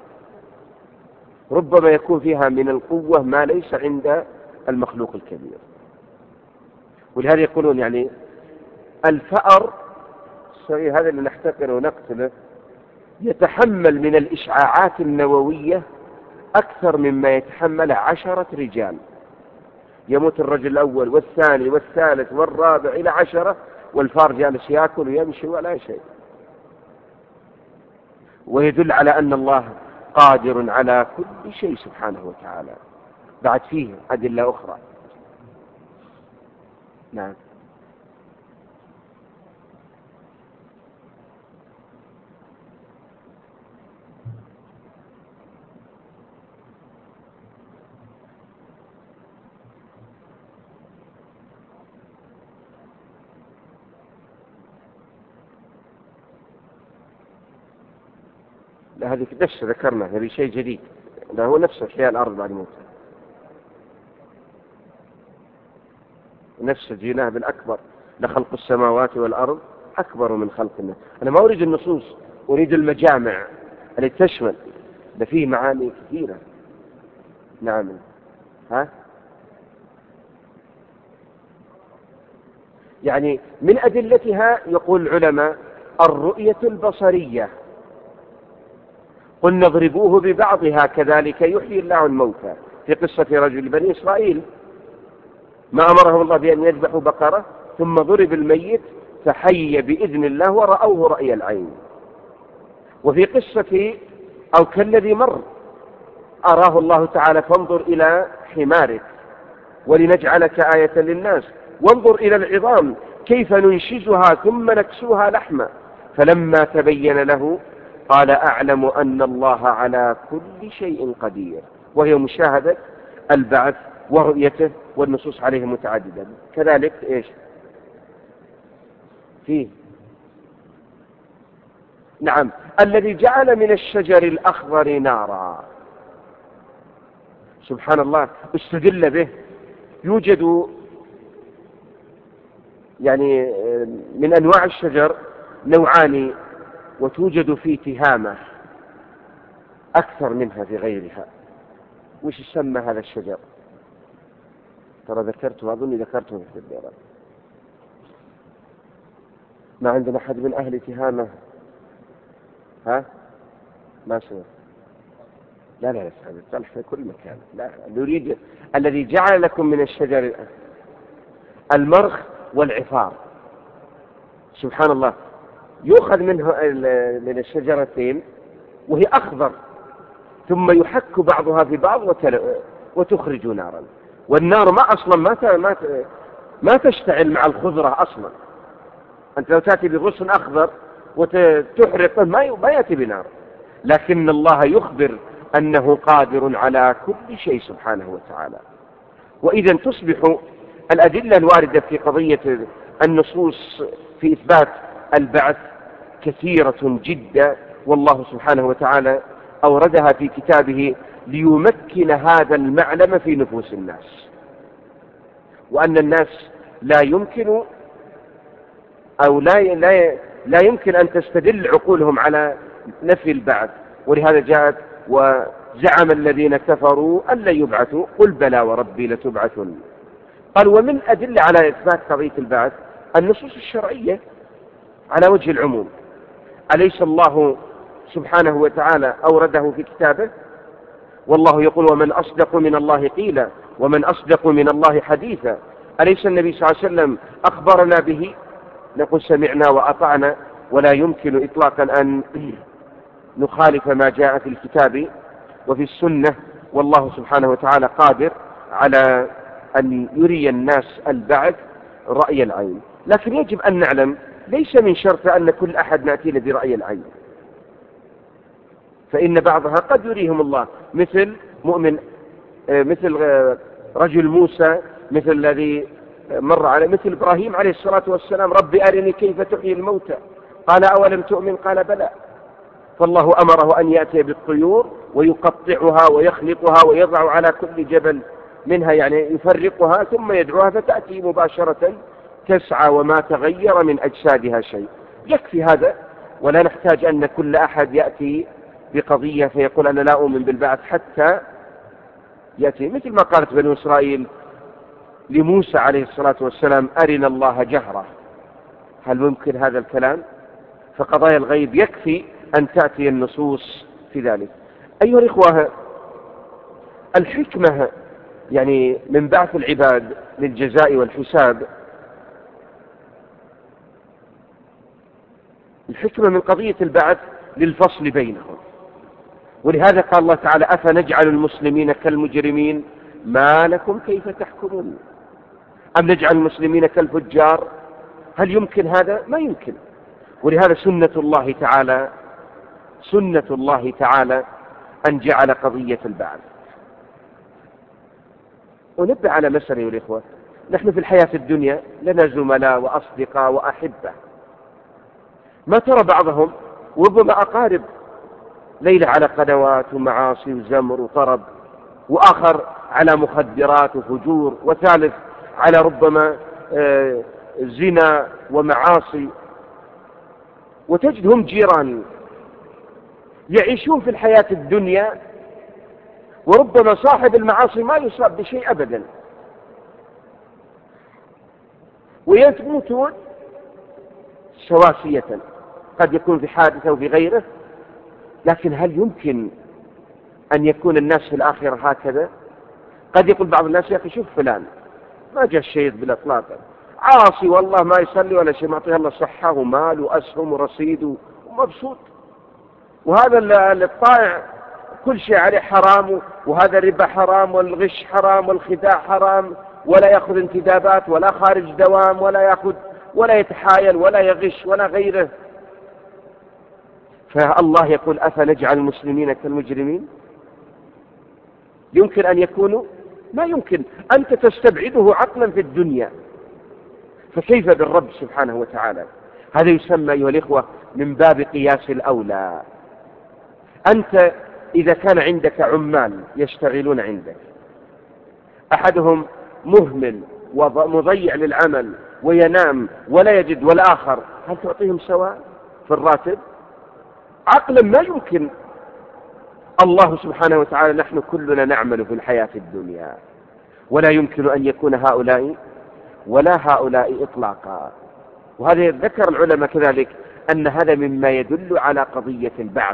ربما يكون فيها من القوة ما ليس عند المخلوق الكبير. ولهذا يقولون يعني الفأر الصغير هذا اللي نحتقره ونقتله يتحمل من الإشعاعات النووية أكثر مما يتحمل عشرة رجال. يموت الرجل الأول والثاني والثالث والرابع إلى عشرة، والفار جالس يأكل ويمشي ولا شيء. ويدل على أن الله قادر على كل شيء سبحانه وتعالى. بعد فيه أدلة أخرى. نعم. لا، هذه نفس ذكرنا، هذه شيء جديد. لا، هو نفس إحياء الأرض بعد موتها، نفس الجناه بالأكبر، لخلق السماوات والأرض أكبر من خلق الناس. أنا ما أريد النصوص، أريد المجامع التي تشمل، ده فيه معاني كثيرة. نعم. ها؟ يعني من أدلتها يقول العلماء الرؤية البصرية، قل نضربوه ببعضها كذلك يحيي الله الموتى، في قصة رجل بني إسرائيل ما أمرهم الله بأن يذبحوا بقرة ثم ضرب الميت فحي بإذن الله ورأوه رأي العين. وفي قصة أو كالذي مر أراه الله تعالى فانظر إلى حمارك ولنجعلك آية للناس وانظر إلى العظام كيف ننشزها ثم نكسوها لحما، فلما تبين له قال أعلم أن الله على كل شيء قدير. وهي مشاهدة البعث ورؤيته، والنصوص عليه متعددة. كذلك إيش فيه؟ نعم، الذي جعل من الشجر الأخضر نارا، سبحان الله، استدل به. يوجد يعني من أنواع الشجر نوعان، وتوجد في تهامة أكثر منها في غيرها. وش يسمى هذا الشجر؟ ترى ذكرته، أظني ذكرته في الديران. ما عندنا أحد من أهل تهامة؟ ها؟ ما سمع؟ لا لا لا، في كل مكان. لا، نريد الذي جعل لكم من الشجر المرخ والعفار، سبحان الله، يؤخذ منه من الشجرتين وهي أخضر ثم يحك بعضها في بعض وتخرج نارا. والنار ما أصلا ما ما ما تشتعل مع الخضرة أصلا. أنت لو تأتي بغصن أخضر وتحرقه ما يأتي بنار، لكن الله يخبر أنه قادر على كل شيء سبحانه وتعالى. وإذا تصبح الأدلة الواردة في قضية النصوص في إثبات البعث كثيرة جدا، والله سبحانه وتعالى أوردها في كتابه ليمكن هذا المعلم في نفوس الناس، وأن الناس لا يمكن أو لا لا لا يمكن أن تستدل عقولهم على نفي البعث. ولهذا جاءت زعم الذين كفروا أن لن يبعثوا قل بلى وربي لتبعثن. قال ومن أدل على إثبات قضية البعث النصوص الشرعية على وجه العموم. أليس الله سبحانه وتعالى أورده في كتابه؟ والله يقول ومن أصدق من الله قيلا ومن أصدق من الله حديثا. أليس النبي صلى الله عليه وسلم أخبرنا به؟ نقول سمعنا وأطعنا، ولا يمكن إطلاقا أن نخالف ما جاء في الكتاب وفي السنة، والله سبحانه وتعالى قادر على أن يري الناس البعث رأي العين. لكن يجب أن نعلم ليس من شرط أن كل أحد نأتي له برأي العين، فإن بعضها قد يريهم الله، مثل مؤمن مثل رجل موسى، مثل الذي مر عليه، مثل إبراهيم عليه الصلاة والسلام ربي أرني كيف تحيي الموتى قال أولم تؤمن قال بلى. فالله أمره أن يأتي بالطيور ويقطعها ويخلقها ويضع على كل جبل منها، يعني يفرقها ثم يدعوها فتأتي مباشرة تسعى وما تغير من أجسادها شيء. يكفي هذا، ولا نحتاج أن كل أحد يأتي بقضية فيقول أنا لا أؤمن بالبعث حتى يأتي، مثل ما قالت بنو إسرائيل لموسى عليه الصلاة والسلام أرنا الله جهرة. هل ممكن هذا الكلام؟ فقضايا الغيب يكفي أن تأتي النصوص في ذلك. أيها الإخوة، الحكمة يعني من بعث العباد للجزاء والحساب، الحكمة من قضية البعث للفصل بينهم. ولهذا قال الله تعالى أفنجعل المسلمين كالمجرمين ما لكم كيف تحكمون أم نجعل المسلمين كالفجار؟ هل يمكن هذا؟ ما يمكن. ولهذا سنة الله تعالى سنة الله تعالى أن جعل قضية البعث. ونبدأ على مسألة يا الإخوة، نحن في الحياة الدنيا لنا زملاء وأصدقاء وأحبة، ما ترى بعضهم وربما أقارب ليلة على قنوات ومعاصي وزمر وطرب، وآخر على مخدرات وفجور، وثالث على ربما آه زنا ومعاصي، وتجدهم جيران يعيشون في الحياة الدنيا، وربما صاحب المعاصي ما يصاب بشيء أبدا، ويموتون سواسية، قد يكون في حادثة وفي غيره. لكن هل يمكن أن يكون الناس في الآخرة هكذا؟ قد يقول بعض الناس يا أخي شوف فلان ما جاء الشيء بالإطلاق، عاصي والله ما يصلي ولا شيء، معطيه الله صحة ومال وأسهم ورصيد ومبسوط، وهذا الطائع كل شيء عليه حرام، وهذا الربا حرام والغش حرام والخداع حرام، ولا يأخذ انتدابات ولا خارج دوام ولا يأخذ ولا يتحايل ولا يغش ولا غيره. فالله يقول أفنجعل المسلمين كالمجرمين؟ يمكن أن يكونوا؟ ما يمكن. أنت تستبعده عقلا في الدنيا، فكيف بالرب سبحانه وتعالى؟ هذا يسمى أيها الإخوة من باب قياس الأولى. أنت إذا كان عندك عمال يشتغلون عندك، أحدهم مهمل ومضيع للعمل وينام ولا يجد، والآخر هل تعطيهم سواء في الراتب؟ عقلا ما يمكن. الله سبحانه وتعالى نحن كلنا نعمل في الحياة الدنيا، ولا يمكن أن يكون هؤلاء ولا هؤلاء إطلاقا. وهذا ذكر العلماء كذلك أن هذا مما يدل على قضية البعث،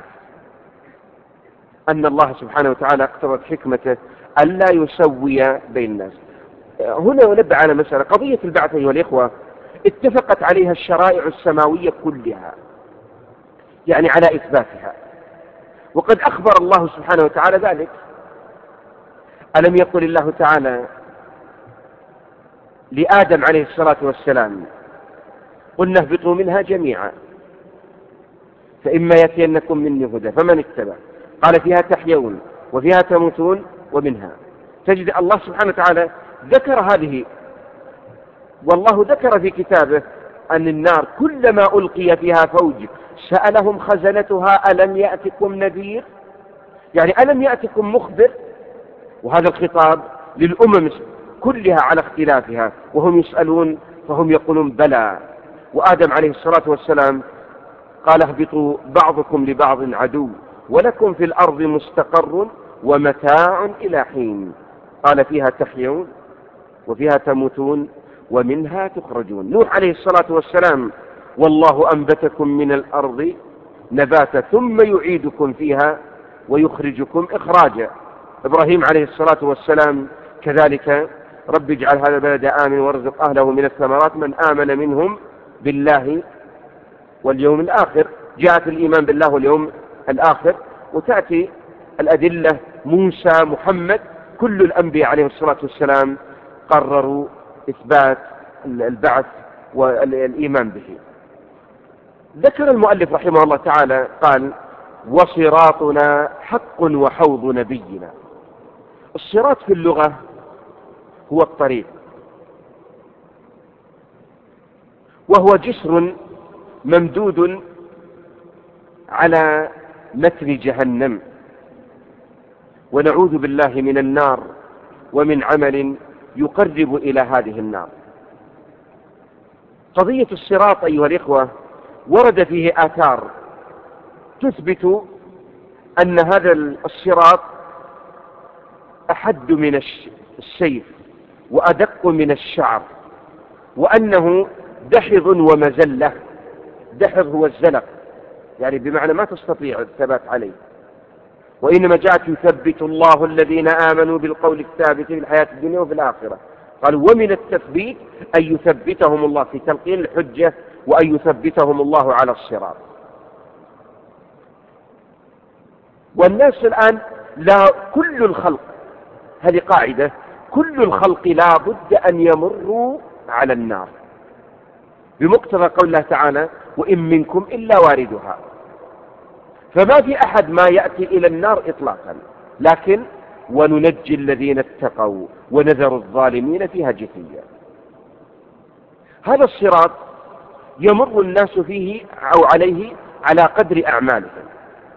أن الله سبحانه وتعالى اقتضت حكمته ألا يسوي بين الناس. هنا ونبع على مسألة قضية البعث أيها الإخوة اتفقت عليها الشرائع السماوية كلها، يعني على إثباتها، وقد أخبر الله سبحانه وتعالى ذلك. ألم يقل الله تعالى لآدم عليه الصلاة والسلام قلنا اهبطوا منها جميعا فإما يأتينكم مني هدى فمن اتبع، قال فيها تحيون وفيها تموتون ومنها. تجد الله سبحانه وتعالى ذكر هذه، والله ذكر في كتابه أن النار كلما ألقي فيها فوج سألهم خزنتها ألم يأتكم نذير، يعني ألم يأتكم مخبر. وهذا الخطاب للأمم كلها على اختلافها، وهم يسألون فهم يقولون بلى. وآدم عليه الصلاة والسلام قال اهبطوا بعضكم لبعض عدو ولكم في الأرض مستقر ومتاع إلى حين. قال فيها تحيون وفيها تموتون ومنها تخرجون. نوح عليه الصلاة والسلام: والله أنبتكم من الأرض نباتا ثم يعيدكم فيها ويخرجكم إخراجا. إبراهيم عليه الصلاة والسلام كذلك: رب اجعل هذا البلد آمن وارزق أهله من الثمرات من آمن منهم بالله واليوم الآخر. جاءت الإيمان بالله واليوم الآخر، وتأتي الأدلة: موسى، محمد، كل الأنبياء عليه الصلاة والسلام قرروا إثبات البعث والإيمان به. ذكر المؤلف رحمه الله تعالى قال: وصراطنا حق وحوض نبينا. الصراط في اللغة هو الطريق، وهو جسر ممدود على متن جهنم، ونعوذ بالله من النار ومن عمل يقرب إلى هذه النار. قضية الصراط أيها الإخوة ورد فيه آثار تثبت أن هذا الصراط أحد من السيف وأدق من الشعر، وأنه دحض ومزلة. دحض هو الزلق، يعني بمعنى ما تستطيع الثبات عليه، وإنما جاءت: يثبت الله الذين آمنوا بالقول الثابت في الحياة الدنيا وفي الآخرة. قالوا: ومن التثبيت أن يثبتهم الله في تلقين الحجة، وأن يثبتهم الله على الصراط. والناس الآن لا كل الخلق، هذه قاعدة، كل الخلق لا بد أن يمروا على النار، بمقتضى قول الله تعالى: وإن منكم إلا واردها. فما في أحد ما يأتي إلى النار إطلاقا، لكن وننجي الذين اتقوا ونذر الظالمين فيها جثيا. هذا الصراط يمر الناس فيه أو عليه على قدر أعمالهم،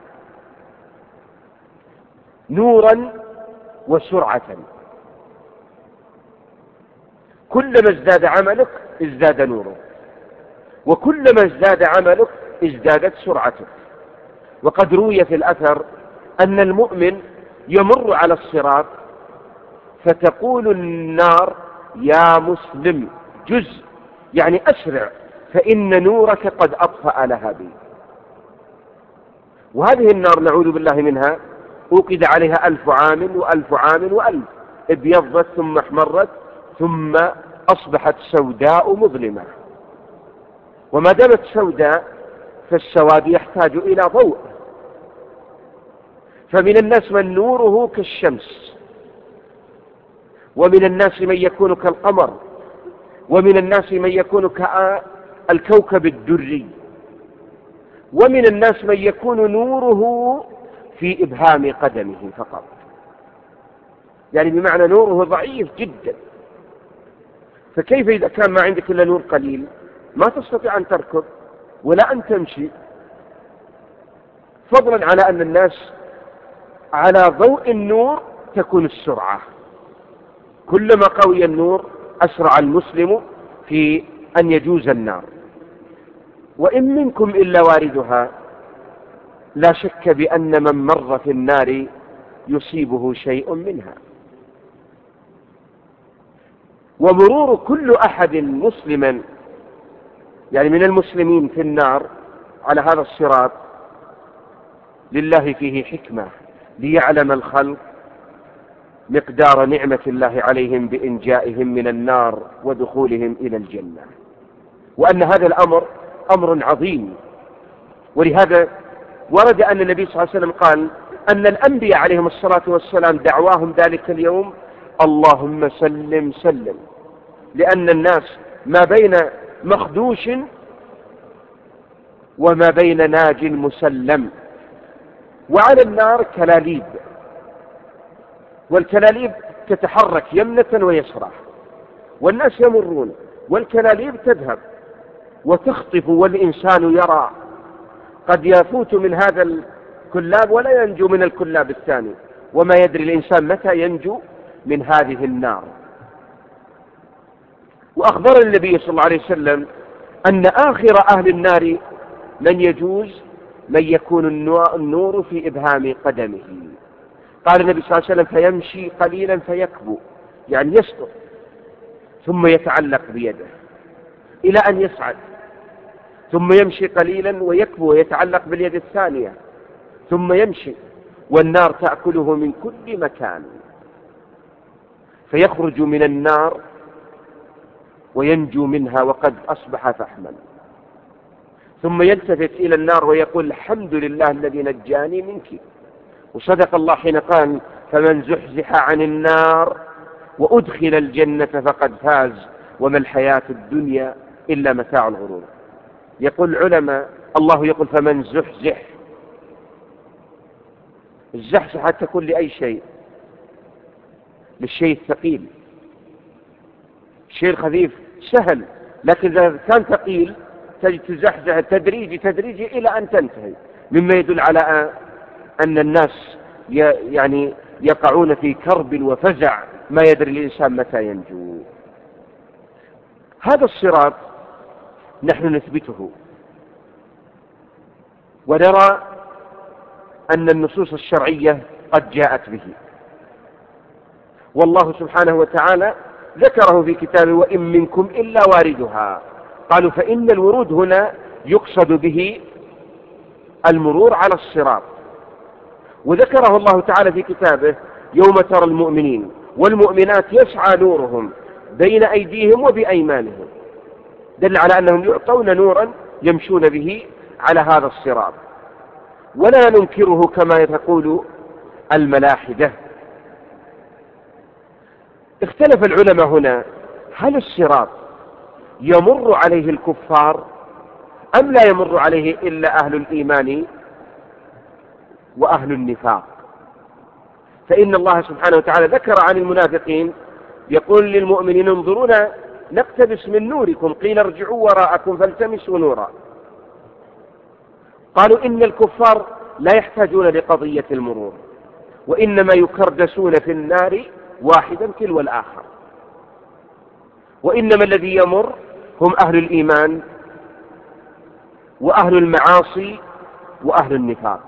نورا وسرعة. كلما ازداد عملك ازداد نورك، وكلما ازداد عملك ازدادت سرعتك. وقد روي في الأثر أن المؤمن يمر على الصراط فتقول النار: يا مسلم جز، يعني أسرع، فإن نورك قد أطفأ لهبي. وهذه النار نعوذ بالله منها أوقد عليها ألف عام وألف عام وألف، ابيضت ثم احمرت ثم أصبحت سوداء مظلمة. وما دامت سوداء فالسواد يحتاج إلى ضوء. فمن الناس من نوره كالشمس، ومن الناس من يكون كالقمر، ومن الناس من يكون كالكوكب الدري، ومن الناس من يكون نوره في إبهام قدمه فقط، يعني بمعنى نوره ضعيف جدا. فكيف إذا كان ما عندك إلا نور قليل ما تستطيع أن تركض ولا أن تمشي، فضلا على أن الناس على ضوء النور تكون السرعة. كلما قوي النور أسرع المسلم في أن يجوز النار. وإن منكم إلا واردها، لا شك بأن من مر في النار يصيبه شيء منها. ومرور كل أحد مسلما، يعني من المسلمين في النار على هذا الصراط، لله فيه حكمة، ليعلم الخلق مقدار نعمة الله عليهم بإنجائهم من النار ودخولهم إلى الجنة، وأن هذا الأمر أمر عظيم. ولهذا ورد أن النبي صلى الله عليه وسلم قال أن الأنبياء عليهم الصلاة والسلام دعواهم ذلك اليوم: اللهم سلم سلم، لأن الناس ما بين مخدوش وما بين ناج مسلم. وعلى النار كلاليب، والكلاليب تتحرك يمنة ويسرى، والناس يمرون والكلاليب تذهب وتخطف، والإنسان يرى قد يفوت من هذا الكلاب ولا ينجو من الكلاب الثاني، وما يدري الإنسان متى ينجو من هذه النار. وأخبر النبي صلى الله عليه وسلم أن آخر أهل النار من يجوز من يكون النور في إبهام قدمه. قال النبي صلى الله عليه وسلم فيمشي قليلا فيكبو، يعني يسقط، ثم يتعلق بيده إلى أن يصعد، ثم يمشي قليلا ويكبو ويتعلق باليد الثانية، ثم يمشي والنار تأكله من كل مكان، فيخرج من النار وينجو منها وقد أصبح فحما، ثم يلتفت إلى النار ويقول الحمد لله الذي نجاني منك. وصدق الله حين قال فمن زحزح عن النار وأدخل الجنة فقد فاز وما الحياة الدنيا إلا متاع الغرور. يقول العلماء الله يقول فمن زحزح، الزحزحة تكون لأي شيء، للشيء الثقيل. الشيء الخفيف سهل، لكن إذا كان ثقيل تجد تزحزح تدريجي تدريجي إلى أن تنتهي، مما يدل على أن الناس يعني يقعون في كرب وفزع ما يدري الإنسان متى ينجو. هذا الصراط نحن نثبته ونرى أن النصوص الشرعية قد جاءت به، والله سبحانه وتعالى ذكره في كتابه وإن منكم إلا واردها. قالوا فإن الورود هنا يقصد به المرور على الصراط، وذكره الله تعالى في كتابه يوم ترى المؤمنين والمؤمنات يسعى نورهم بين أيديهم وبأيمانهم، دل على أنهم يعطون نورا يمشون به على هذا الصراط، ولا ننكره كما تقول الملاحدة. اختلف العلماء هنا هل الصراط يمر عليه الكفار أم لا يمر عليه إلا أهل الإيمان وأهل النفاق؟ فإن الله سبحانه وتعالى ذكر عن المنافقين يقول للمؤمنين انظرونا نقتبس من نوركم، قيل ارجعوا وراءكم فالتمسوا نورا. قالوا إن الكفار لا يحتاجون لقضية المرور، وإنما يكردسون في النار واحدا تلو الآخر، وإنما الذي يمر هم أهل الإيمان وأهل المعاصي وأهل النفاق.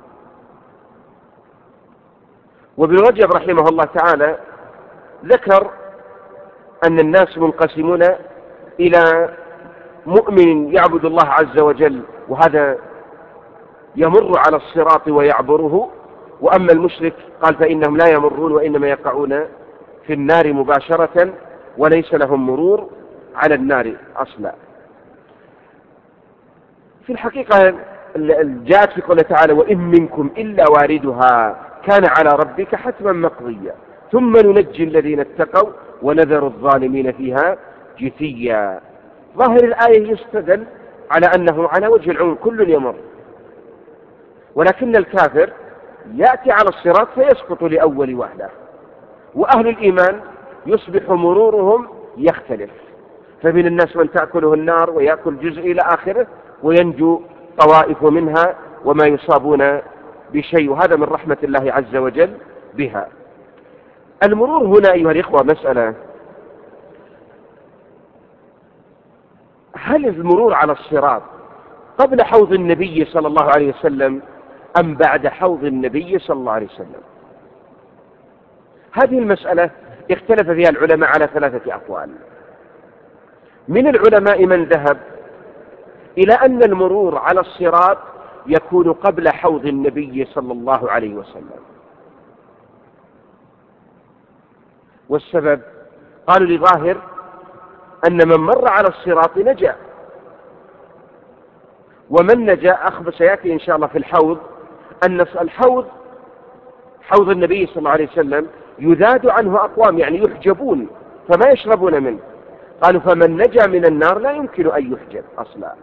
وابن رجب رحمه الله تعالى ذكر أن الناس منقسمون إلى مؤمن يعبد الله عز وجل وهذا يمر على الصراط ويعبره، وأما المشرك قال فإنهم لا يمرون وإنما يقعون في النار مباشرة وليس لهم مرور على النار أصلا. في الحقيقة جاءت في قوله تعالى وإن منكم إلا واردها كان على ربك حتما مقضيا ثم ننجي الذين اتقوا ونذر الظالمين فيها جثيا. ظاهر الآية يستدل على أنه على وجه العموم كل يمر، ولكن الكافر يأتي على الصراط فيسقط لأول وهلة، وأهل الإيمان يصبح مرورهم يختلف، فمن الناس من تأكله النار ويأكل جزء إلى آخره وينجو طوائف منها وما يصابون بشيء، وهذا من رحمة الله عز وجل بها. المرور هنا أيها الإخوة مسألة، هل المرور على الصراط قبل حوض النبي صلى الله عليه وسلم أم بعد حوض النبي صلى الله عليه وسلم؟ هذه المسألة اختلف فيها العلماء على ثلاثة أقوال. من العلماء من ذهب إلى أن المرور على الصراط يكون قبل حوض النبي صلى الله عليه وسلم، والسبب قالوا لظاهر أن من مر على الصراط نجا، ومن نجا أخبر سيأتي إن شاء الله في الحوض أن الحوض حوض النبي صلى الله عليه وسلم يذاد عنه أقوام يعني يحجبون فما يشربون منه. قالوا فمن نجا من النار لا يمكن أن يحجب أصلا.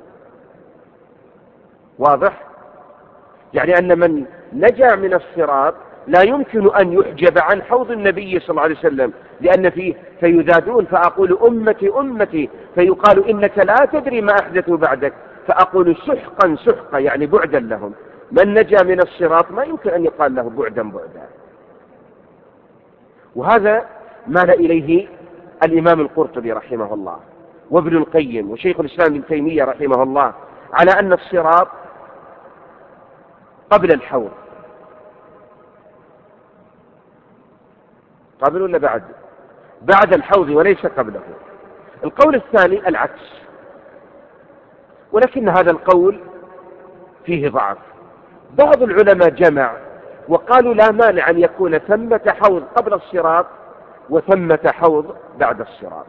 واضح؟ يعني أن من نجا من الصراط لا يمكن أن يحجب عن حوض النبي صلى الله عليه وسلم، لأن فيه فيذادون فأقول أمتي أمتي فيقال إنك لا تدري ما أحدثوا بعدك فأقول سحقا سحقا يعني بعدا لهم. من نجا من الصراط ما يمكن أن يقال له بعدا بعدا. وهذا مال إليه الإمام القرطبي رحمه الله وابن القيم وشيخ الإسلام ابن تيمية رحمه الله على أن الصراط قبل الحوض، قبل ولا بعد؟ بعد الحوض وليس قبله. القول الثاني العكس، ولكن هذا القول فيه ضعف. بعض العلماء جمع وقالوا لا مانع أن يكون ثمة حوض قبل الصراط وثمة حوض بعد الصراط،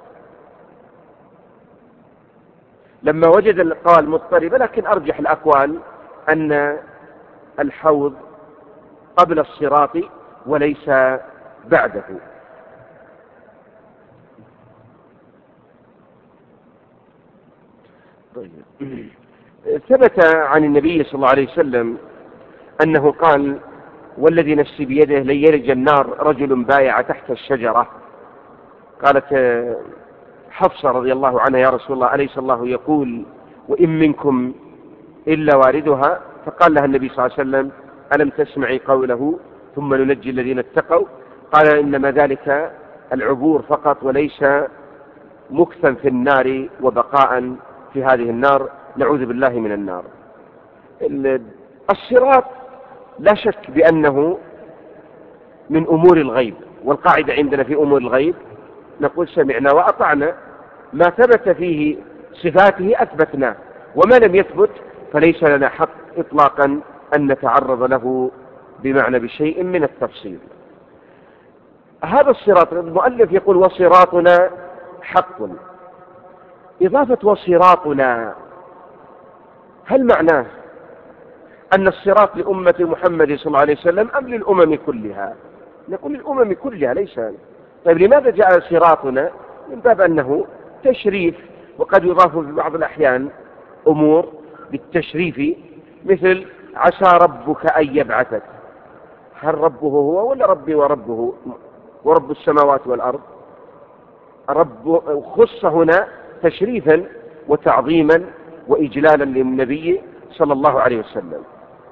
لما وجد القول مضطربة. لكن أرجح الأقوال أن الحوض قبل الصراط وليس بعده. ثبت عن النبي صلى الله عليه وسلم أنه قال: والذي نفسي بيده لن يلج النار رجل بايع تحت الشجرة. قالت حفصة رضي الله عنها: يا رسول الله، أليس الله يقول وإن منكم إلا واردها؟ فقال لها النبي صلى الله عليه وسلم: ألم تسمعي قوله ثم ننجي الذين اتقوا؟ قال: إنما ذلك العبور فقط وليس مكثا في النار وبقاء في هذه النار، نعوذ بالله من النار. الصراط لا شك بأنه من أمور الغيب، والقاعدة عندنا في أمور الغيب نقول سمعنا وأطعنا، ما ثبت فيه صفاته أثبتناه، وما لم يثبت فليس لنا حق إطلاقا أن نتعرض له بمعنى بشيء من التفصيل. هذا الصراط المؤلف يقول: وصراطنا حق. إضافة وصراطنا هل معناه أن الصراط لأمة محمد صلى الله عليه وسلم أم للأمم كلها؟ نقول للأمم كلها ليس. طيب لماذا جاء صراطنا؟ من باب أنه تشريف، وقد يضاف في بعض الأحيان أمور بالتشريف، مثل عسى ربك أن يبعثك. هل ربه هو ولا ربي وربه ورب السماوات والأرض؟ رب خص هنا تشريفا وتعظيما وإجلالا للنبي صلى الله عليه وسلم.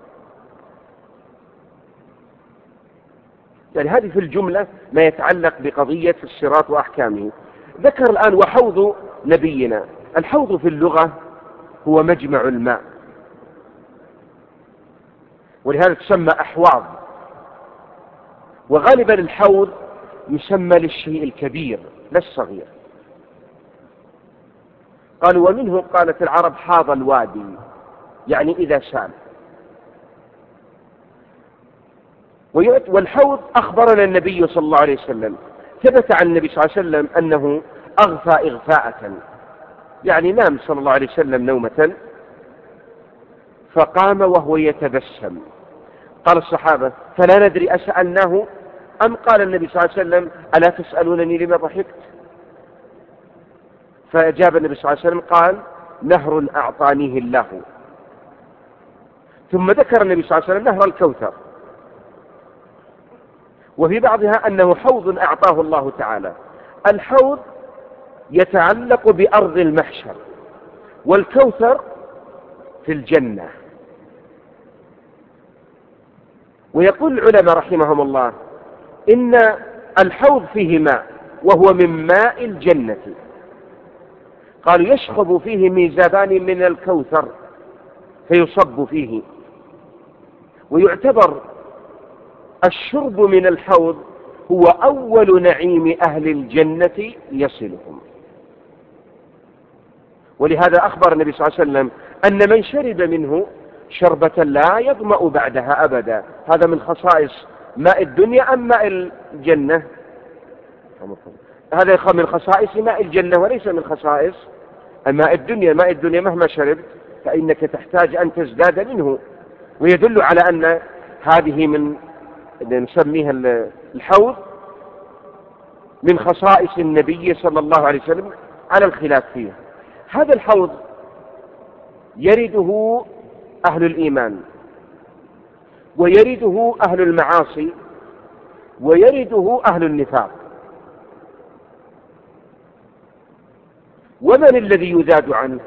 يعني هذه في الجملة ما يتعلق بقضية الصراط وأحكامه. ذكر الآن وحوض نبينا. الحوض في اللغة هو مجمع الماء، ولهذا تسمى أحواض. وغالبا الحوض يسمى للشيء الكبير لا الصغير. قالوا ومنه قالت العرب حاض الوادي، يعني إذا سال. والحوض أخبرنا النبي صلى الله عليه وسلم، ثبت عن النبي صلى الله عليه وسلم أنه أغفى إغفاءة، يعني نام صلى الله عليه وسلم نومة فقام وهو يتبسم. قال الصحابة: فلا ندري أسألناه أم قال النبي صلى الله عليه وسلم: ألا تسألونني لما ضحكت؟ فأجاب النبي صلى الله عليه وسلم قال: نهر أعطانيه الله. ثم ذكر النبي صلى الله عليه وسلم نهر الكوثر، وفي بعضها أنه حوض أعطاه الله تعالى. الحوض يتعلق بأرض المحشر، والكوثر في الجنة. ويقول العلماء رحمهم الله إن الحوض فيه ماء وهو من ماء الجنة. قالوا يشخب فيه ميزابان من الكوثر فيصب فيه، ويعتبر الشرب من الحوض هو أول نعيم أهل الجنة يصلهم. ولهذا أخبر النبي صلى الله عليه وسلم أن من شرب منه شربة لا يظمأ بعدها أبدا. هذا من خصائص ماء الدنيا أم ماء الجنة؟ هذا من خصائص ماء الجنة وليس من خصائص ماء الدنيا. ماء الدنيا مهما شربت فإنك تحتاج أن تزداد منه. ويدل على أن هذه من نسميها الحوض من خصائص النبي صلى الله عليه وسلم على الخلاف فيه. هذا الحوض يرده أهل الإيمان، ويرده أهل المعاصي، ويرده أهل النفاق. ومن الذي يذاد عنه؟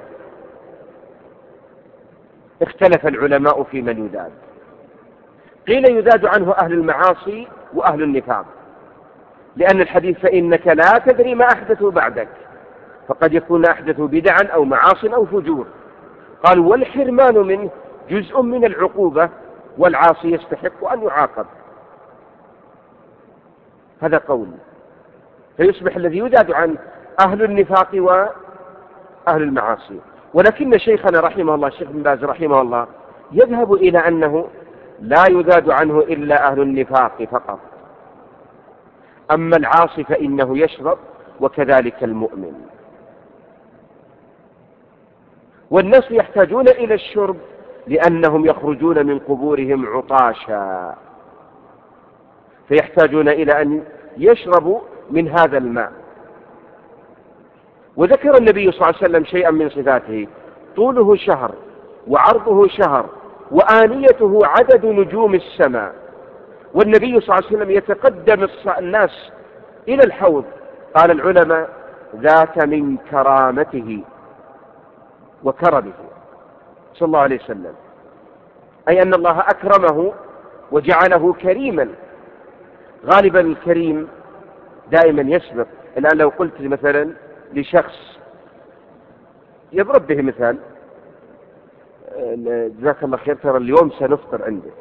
اختلف العلماء في من يذاد. قيل يذاد عنه أهل المعاصي وأهل النفاق، لأن الحديث فإنك لا تدري ما أحدثوا بعدك، فقد يكون أحدثوا بدعا أو معاص أو فجور. قالوا والحرمان منه جزء من العقوبة، والعاصي يستحق أن يعاقب. هذا قول. فيصبح الذي يذاد عنه أهل النفاق وأهل المعاصي. ولكن شيخنا رحمه الله الشيخ بن باز رحمه الله يذهب إلى أنه لا يذاد عنه إلا أهل النفاق فقط، أما العاصي فإنه يشرب وكذلك المؤمن. والناس يحتاجون إلى الشرب لأنهم يخرجون من قبورهم عطاشا، فيحتاجون إلى أن يشربوا من هذا الماء. وذكر النبي صلى الله عليه وسلم شيئا من صفاته: طوله شهر وعرضه شهر وآنيته عدد نجوم السماء. والنبي صلى الله عليه وسلم يتقدم الناس إلى الحوض. قال العلماء: ذاك من كرامته وكرمه صلى الله عليه وسلم، أي أن الله أكرمه وجعله كريما. غالبا الكريم دائما يسبق. الآن لو قلت مثلا لشخص يضرب به مثال: جزاك الله خير ترى اليوم سنفطر عندك،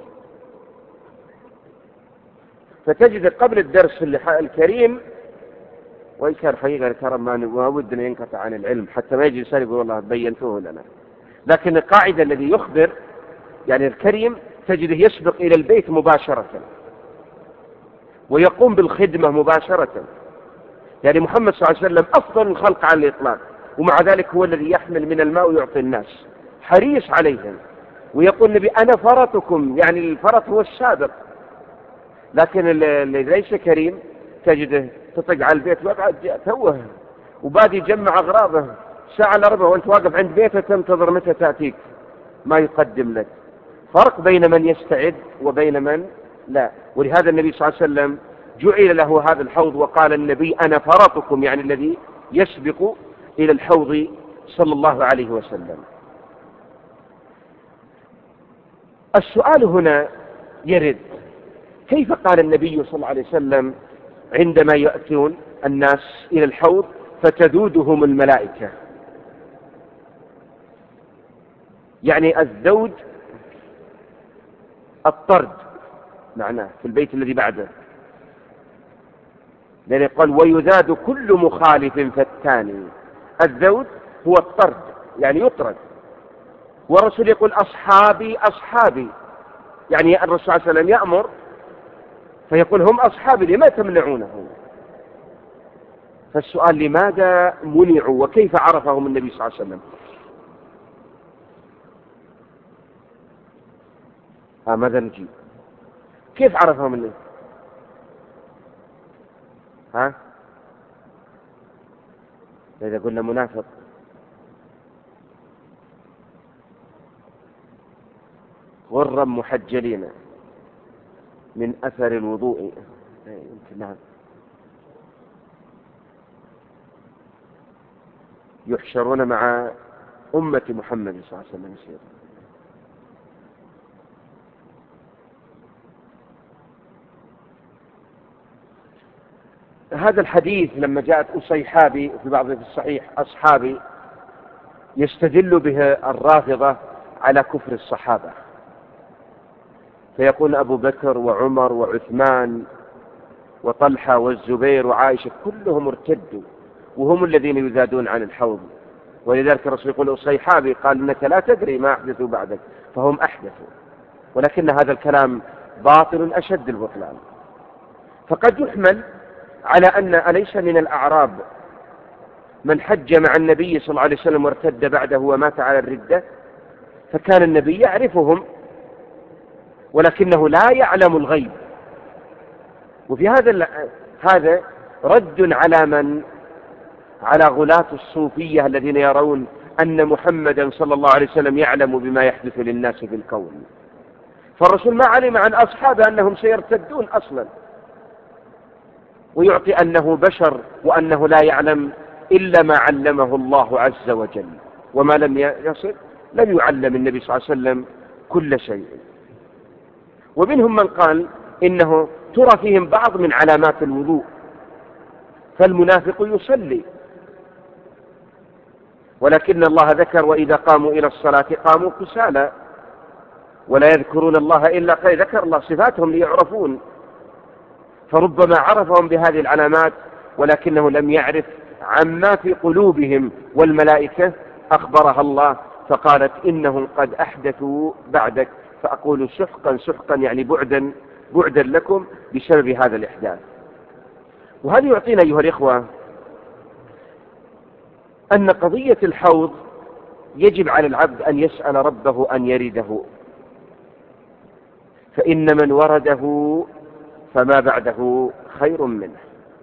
فتجد قبل الدرس الكريم، وإن كان حقيقة الكرم ما ودنا ينقطع عن العلم حتى ما يجي إنسان يقول والله بينتوه لنا، لكن القاعدة الذي يخبر يعني الكريم تجده يسبق إلى البيت مباشرة ويقوم بالخدمة مباشرة. يعني محمد صلى الله عليه وسلم أفضل الخلق على الإطلاق، ومع ذلك هو الذي يحمل من الماء ويعطي الناس، حريص عليهم. ويقول النبي: أنا فرطكم، يعني الفرط هو السابق. لكن اللي ليس كريم تجده تطق على البيت وقعد توه وبادي يجمع أغراضه ساعة لربع وانت واقف عند بيته تنتظر متى تأتيك، ما يقدم لك. فرق بين من يستعد وبين من لا. ولهذا النبي صلى الله عليه وسلم جعل له هذا الحوض، وقال النبي: أنا فرطكم، يعني الذي يسبق إلى الحوض صلى الله عليه وسلم. السؤال هنا يرد: كيف قال النبي صلى الله عليه وسلم عندما يأتون الناس إلى الحوض فتذودهم الملائكة؟ يعني الذود الطرد معناه في البيت الذي بعده، لأنه قال: ويذاد كل مخالف فتان. الذود هو الطرد، يعني يطرد. والرسول يقول: أصحابي أصحابي، يعني الرسول صلى الله عليه وسلم يأمر فيقول: هم أصحابي لما تمنعونه؟ فالسؤال: لماذا منعوا وكيف عرفهم النبي صلى الله عليه وسلم؟ ها ماذا نجيب؟ كيف عرفهم النبي؟ ها إذا قلنا منافق غرا محجلين من أثر الوضوء. نعم. يحشرون مع أمة محمد صلى الله عليه وسلم يسير. هذا الحديث لما جاءت أصيحابي في بعض في الصحيح أصحابي، يستدل به الرافضة على كفر الصحابة، فيقول أبو بكر وعمر وعثمان وطلحة والزبير وعائشة كلهم ارتدوا وهم الذين يذادون عن الحوض. ولذلك الرسول يقول أصيحابي، قال: إنك لا تدري ما أحدثوا بعدك، فهم أحدثوا. ولكن هذا الكلام باطل أشد البطلان. فقد يحمل على أن أليس من الأعراب من حج مع النبي صلى الله عليه وسلم وارتد بعده ومات على الردة، فكان النبي يعرفهم ولكنه لا يعلم الغيب. وفي هذا هذا رد على من على غلاة الصوفية الذين يرون أن محمدا صلى الله عليه وسلم يعلم بما يحدث للناس في الكون. فالرسول ما علم عن أصحابه أنهم سيرتدون أصلا، ويعطي أنه بشر وأنه لا يعلم إلا ما علمه الله عز وجل، وما لم يصل لم يعلم النبي صلى الله عليه وسلم كل شيء. ومنهم من قال إنه ترى فيهم بعض من علامات الوضوء، فالمنافق يصلي، ولكن الله ذكر: وإذا قاموا إلى الصلاة قاموا كسالى ولا يذكرون الله إلا قليلا. ذكر الله صفاتهم ليعرفون. فربما عرفهم بهذه العلامات ولكنه لم يعرف عما في قلوبهم، والملائكة أخبرها الله فقالت إنهم قد أحدثوا بعدك، فأقول سحقا سحقا يعني بعدا بعدا لكم بسبب هذا الإحداث. وهذا يعطينا أيها الإخوة أن قضية الحوض يجب على العبد أن يسأل ربه أن يرده، فإن من ورده فما بعده خير منه،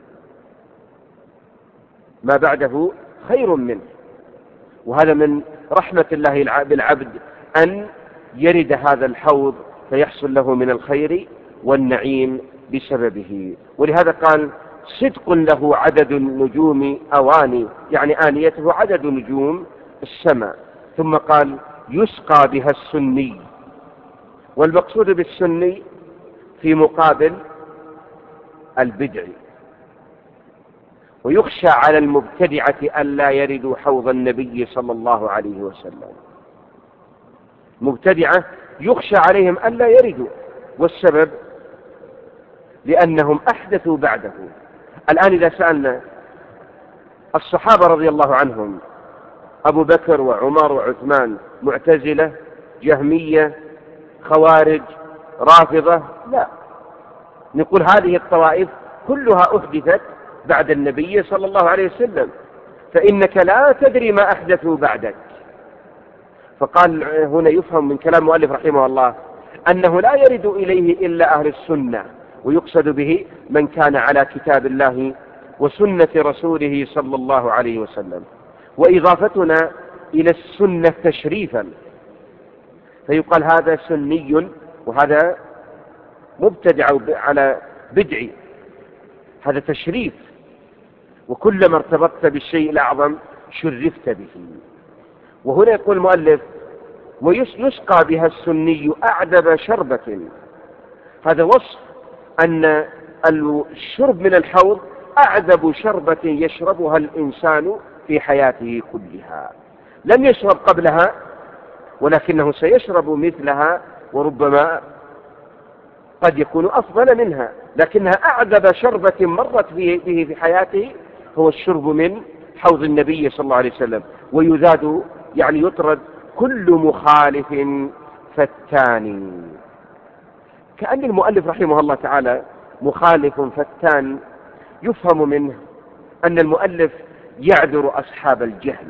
ما بعده خير منه. وهذا من رحمة الله بالعبد أن يرد هذا الحوض فيحصل له من الخير والنعيم بسببه. ولهذا قال صدق له عدد النجوم أواني، يعني آنيته عدد نجوم السماء. ثم قال يسقى بها السني، والمقصود بالسني في مقابل البدعي. ويخشى على المبتدعة ألا يردوا حوض النبي صلى الله عليه وسلم. مبتدعة يخشى عليهم ألا يردوا، والسبب لأنهم أحدثوا بعده. الآن إذا سألنا الصحابة رضي الله عنهم، أبو بكر وعمر وعثمان، معتزلة، جهمية، خوارج، رافضة؟ لا، نقول هذه الطوائف كلها أحدثت بعد النبي صلى الله عليه وسلم، فإنك لا تدري ما أحدثوا بعدك. فقال هنا يفهم من كلام المؤلف رحمه الله أنه لا يرد إليه إلا أهل السنة، ويقصد به من كان على كتاب الله وسنة رسوله صلى الله عليه وسلم. وإضافتنا إلى السنة تشريفا، فيقال هذا سني وهذا مبتدع على بدعي، هذا تشريف. وكلما ارتبطت بالشيء الأعظم شرفت به. وهنا يقول المؤلف ويسقى بها السني أعدب شربة، هذا وصف أن الشرب من الحوض أعدب شربة يشربها الإنسان في حياته كلها. لم يشرب قبلها ولكنه سيشرب مثلها، وربما قد يكون أفضل منها، لكنها أعدب شربة مرت به في حياته هو الشرب من حوض النبي صلى الله عليه وسلم. ويزاد يعني يطرد كل مخالف فتان. كأن المؤلف رحمه الله تعالى مخالف فتان يفهم منه أن المؤلف يعذر أصحاب الجهل،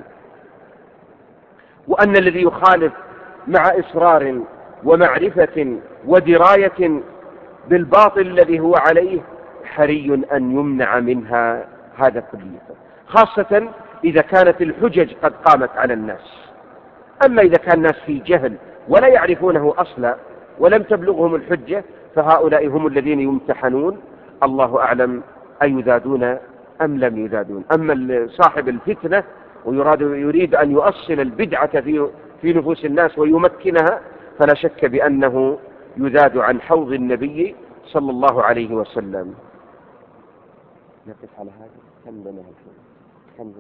وأن الذي يخالف مع إصرار ومعرفة ودراية بالباطل الذي هو عليه حري أن يمنع منها هذا كله، خاصة إذا كانت الحجج قد قامت على الناس. أما إذا كان الناس في جهل ولا يعرفونه أصلا ولم تبلغهم الحجة فهؤلاء هم الذين يمتحنون، الله أعلم أيذادون أم لم يذادون. أما صاحب الفتنة ويراد يريد أن يؤصل البدعة في في نفوس الناس ويمكنها، فلا شك بأنه يذاد عن حوض النبي صلى الله عليه وسلم. نقف على هذا. كم لنا كم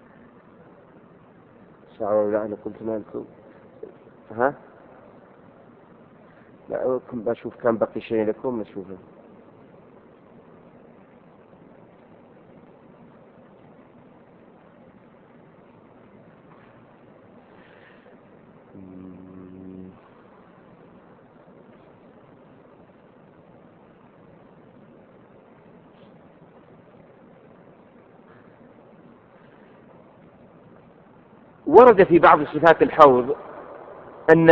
ساعة ولا أنا قلت مالكم؟ ها؟ لا كم بشوف كم بقي شيء لكم نشوفه. ورد في بعض صفات الحوض أن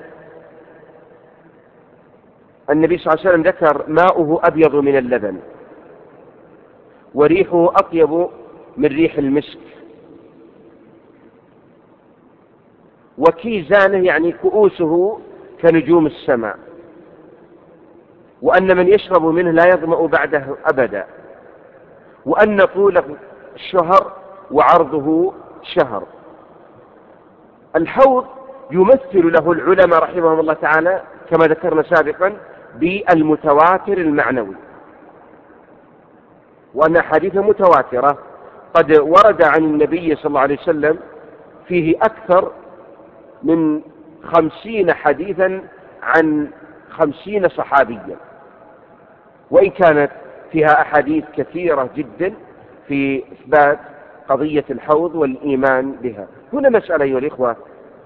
النبي صلى الله عليه وسلم ذكر ماؤه أبيض من اللبن، وريحه أطيب من ريح المسك، وكيزانه يعني كؤوسه كنجوم السماء، وأن من يشرب منه لا يظمأ بعده أبدا، وأن طوله شهر وعرضه شهر. الحوض يمثل له العلماء رحمهم الله تعالى كما ذكرنا سابقا بالمتواتر المعنوي، وأن حديث متواترة قد ورد عن النبي صلى الله عليه وسلم فيه أكثر من خمسين حديثا عن خمسين صحابيا، وإن كانت فيها أحاديث كثيرة جدا في إثبات قضية الحوض والإيمان بها. هنا مسألة أيها الإخوة،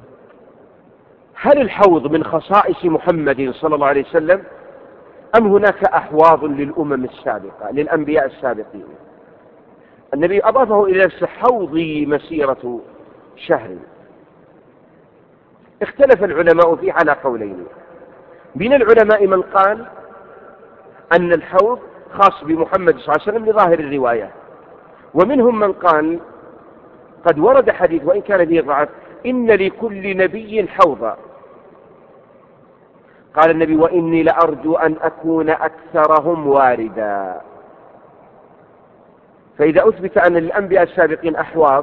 هل الحوض من خصائص محمد صلى الله عليه وسلم أم هناك أحواض للأمم السابقة للأنبياء السابقين؟ النبي أضافه إلى نفسه: حوضي مسيرة شهر. اختلف العلماء فيه على قولين. من العلماء من قال أن الحوض خاص بمحمد صلى الله عليه وسلم لظاهر الرواية، ومنهم من قال قد ورد حديث وإن كان فيه ضعف: إن لكل نبي حوضا. قال النبي: وإني لأرجو أن أكون أكثرهم واردا. فإذا أثبت أن للأنبياء السابقين أحواض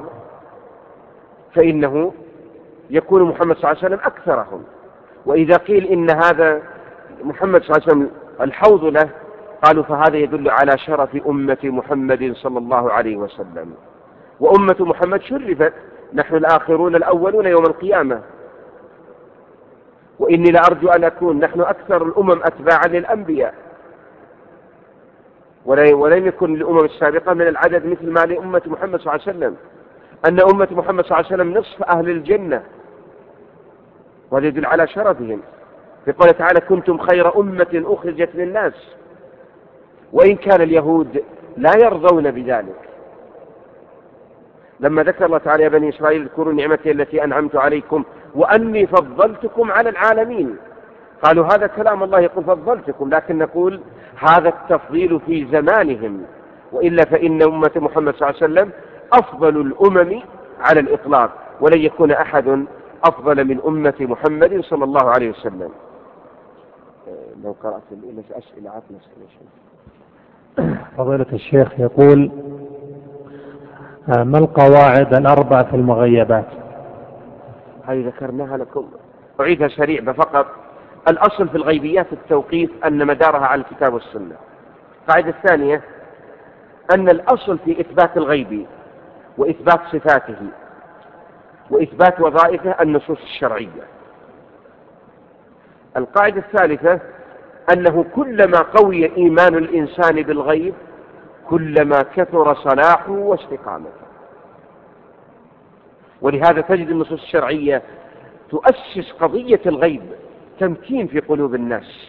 فإنه يكون محمد صلى الله عليه وسلم أكثرهم. وإذا قيل إن هذا محمد صلى الله عليه وسلم الحوض له، قالوا فهذا يدل على شرف أمة محمد صلى الله عليه وسلم، وأمة محمد شرفت، نحن الآخرون الأولون يوم القيامة. وإني لأرجو أن أكون نحن أكثر الأمم أتباعا للأنبياء، ولم يكن الأمم السابقة من العدد مثل ما لأمة محمد صلى الله عليه وسلم، أن أمة محمد صلى الله عليه وسلم نصف أهل الجنة، وهذا يدل على شرفهم. في قوله تعالى: كنتم خير أمة أخرجت للناس، وإن كان اليهود لا يرضون بذلك. لما ذكر الله تعالى: يا بني إسرائيل اذكروا نعمتي التي أنعمت عليكم وأني فضلتكم على العالمين، قالوا هذا كلام الله يقول فضلتكم، لكن نقول هذا التفضيل في زمانهم، وإلا فإن أمة محمد صلى الله عليه وسلم أفضل الأمم على الإطلاق، ولن يكون أحد أفضل من أمة محمد صلى الله عليه وسلم. لو قرأت الأسئلة عطنا شيء. فضيلة الشيخ يقول: ما القواعد الأربع في المغيبات؟ هذه ذكرناها لكم، أعيدها سريع فقط. الأصل في الغيبيات التوقيف أن مدارها على الكتاب والسنة. القاعدة الثانية أن الأصل في إثبات الغيب وإثبات صفاته وإثبات وظائفه النصوص الشرعية. القاعدة الثالثة أنه كلما قوي إيمان الإنسان بالغيب كلما كثر صلاحه واستقامته. ولهذا تجد النصوص الشرعية تؤسس قضية الغيب تمكين في قلوب الناس.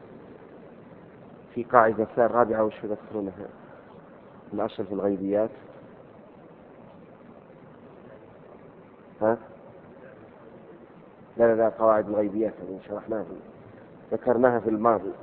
في قاعدة رابعة وش يذكرونها؟ الأصل في الغيبيات، ها؟ لا لا لا قواعد الغيبيات اللي شرحناها ذكرناها في الماضي.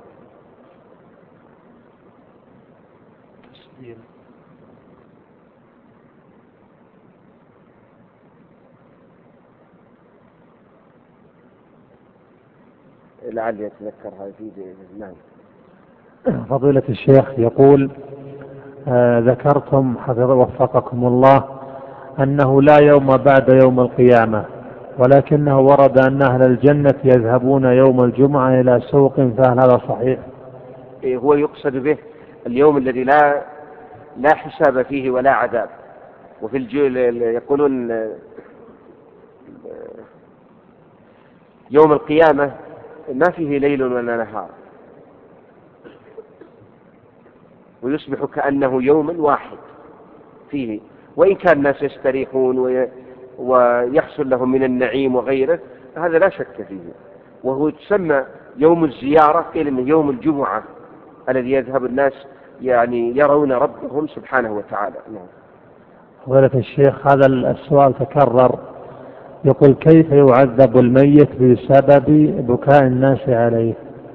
لعلي أتذكرها في ذهني. فضيلة الشيخ يقول: آه ذكرتم حفظ وفقكم الله أنه لا يوم بعد يوم القيامة، ولكنه ورد أن أهل الجنة يذهبون يوم الجمعة إلى سوق، فهل هذا صحيح؟ إيه هو يقصد به اليوم الذي لا لا حساب فيه ولا عذاب. وفي الجيل يقولون يوم القيامة ما فيه ليل ولا نهار، ويصبح كأنه يوم واحد فيه، وإن كان الناس يستريحون ويحصل لهم من النعيم وغيره، هذا لا شك فيه. وهو تسمى يوم الزيارة، قيل إنه يوم الجمعة الذي يذهب الناس يعني يرون ربهم سبحانه وتعالى. فضيلة الشيخ هذا السؤال تكرر، يقول: كيف يعذب الميت بسبب بكاء الناس عليه؟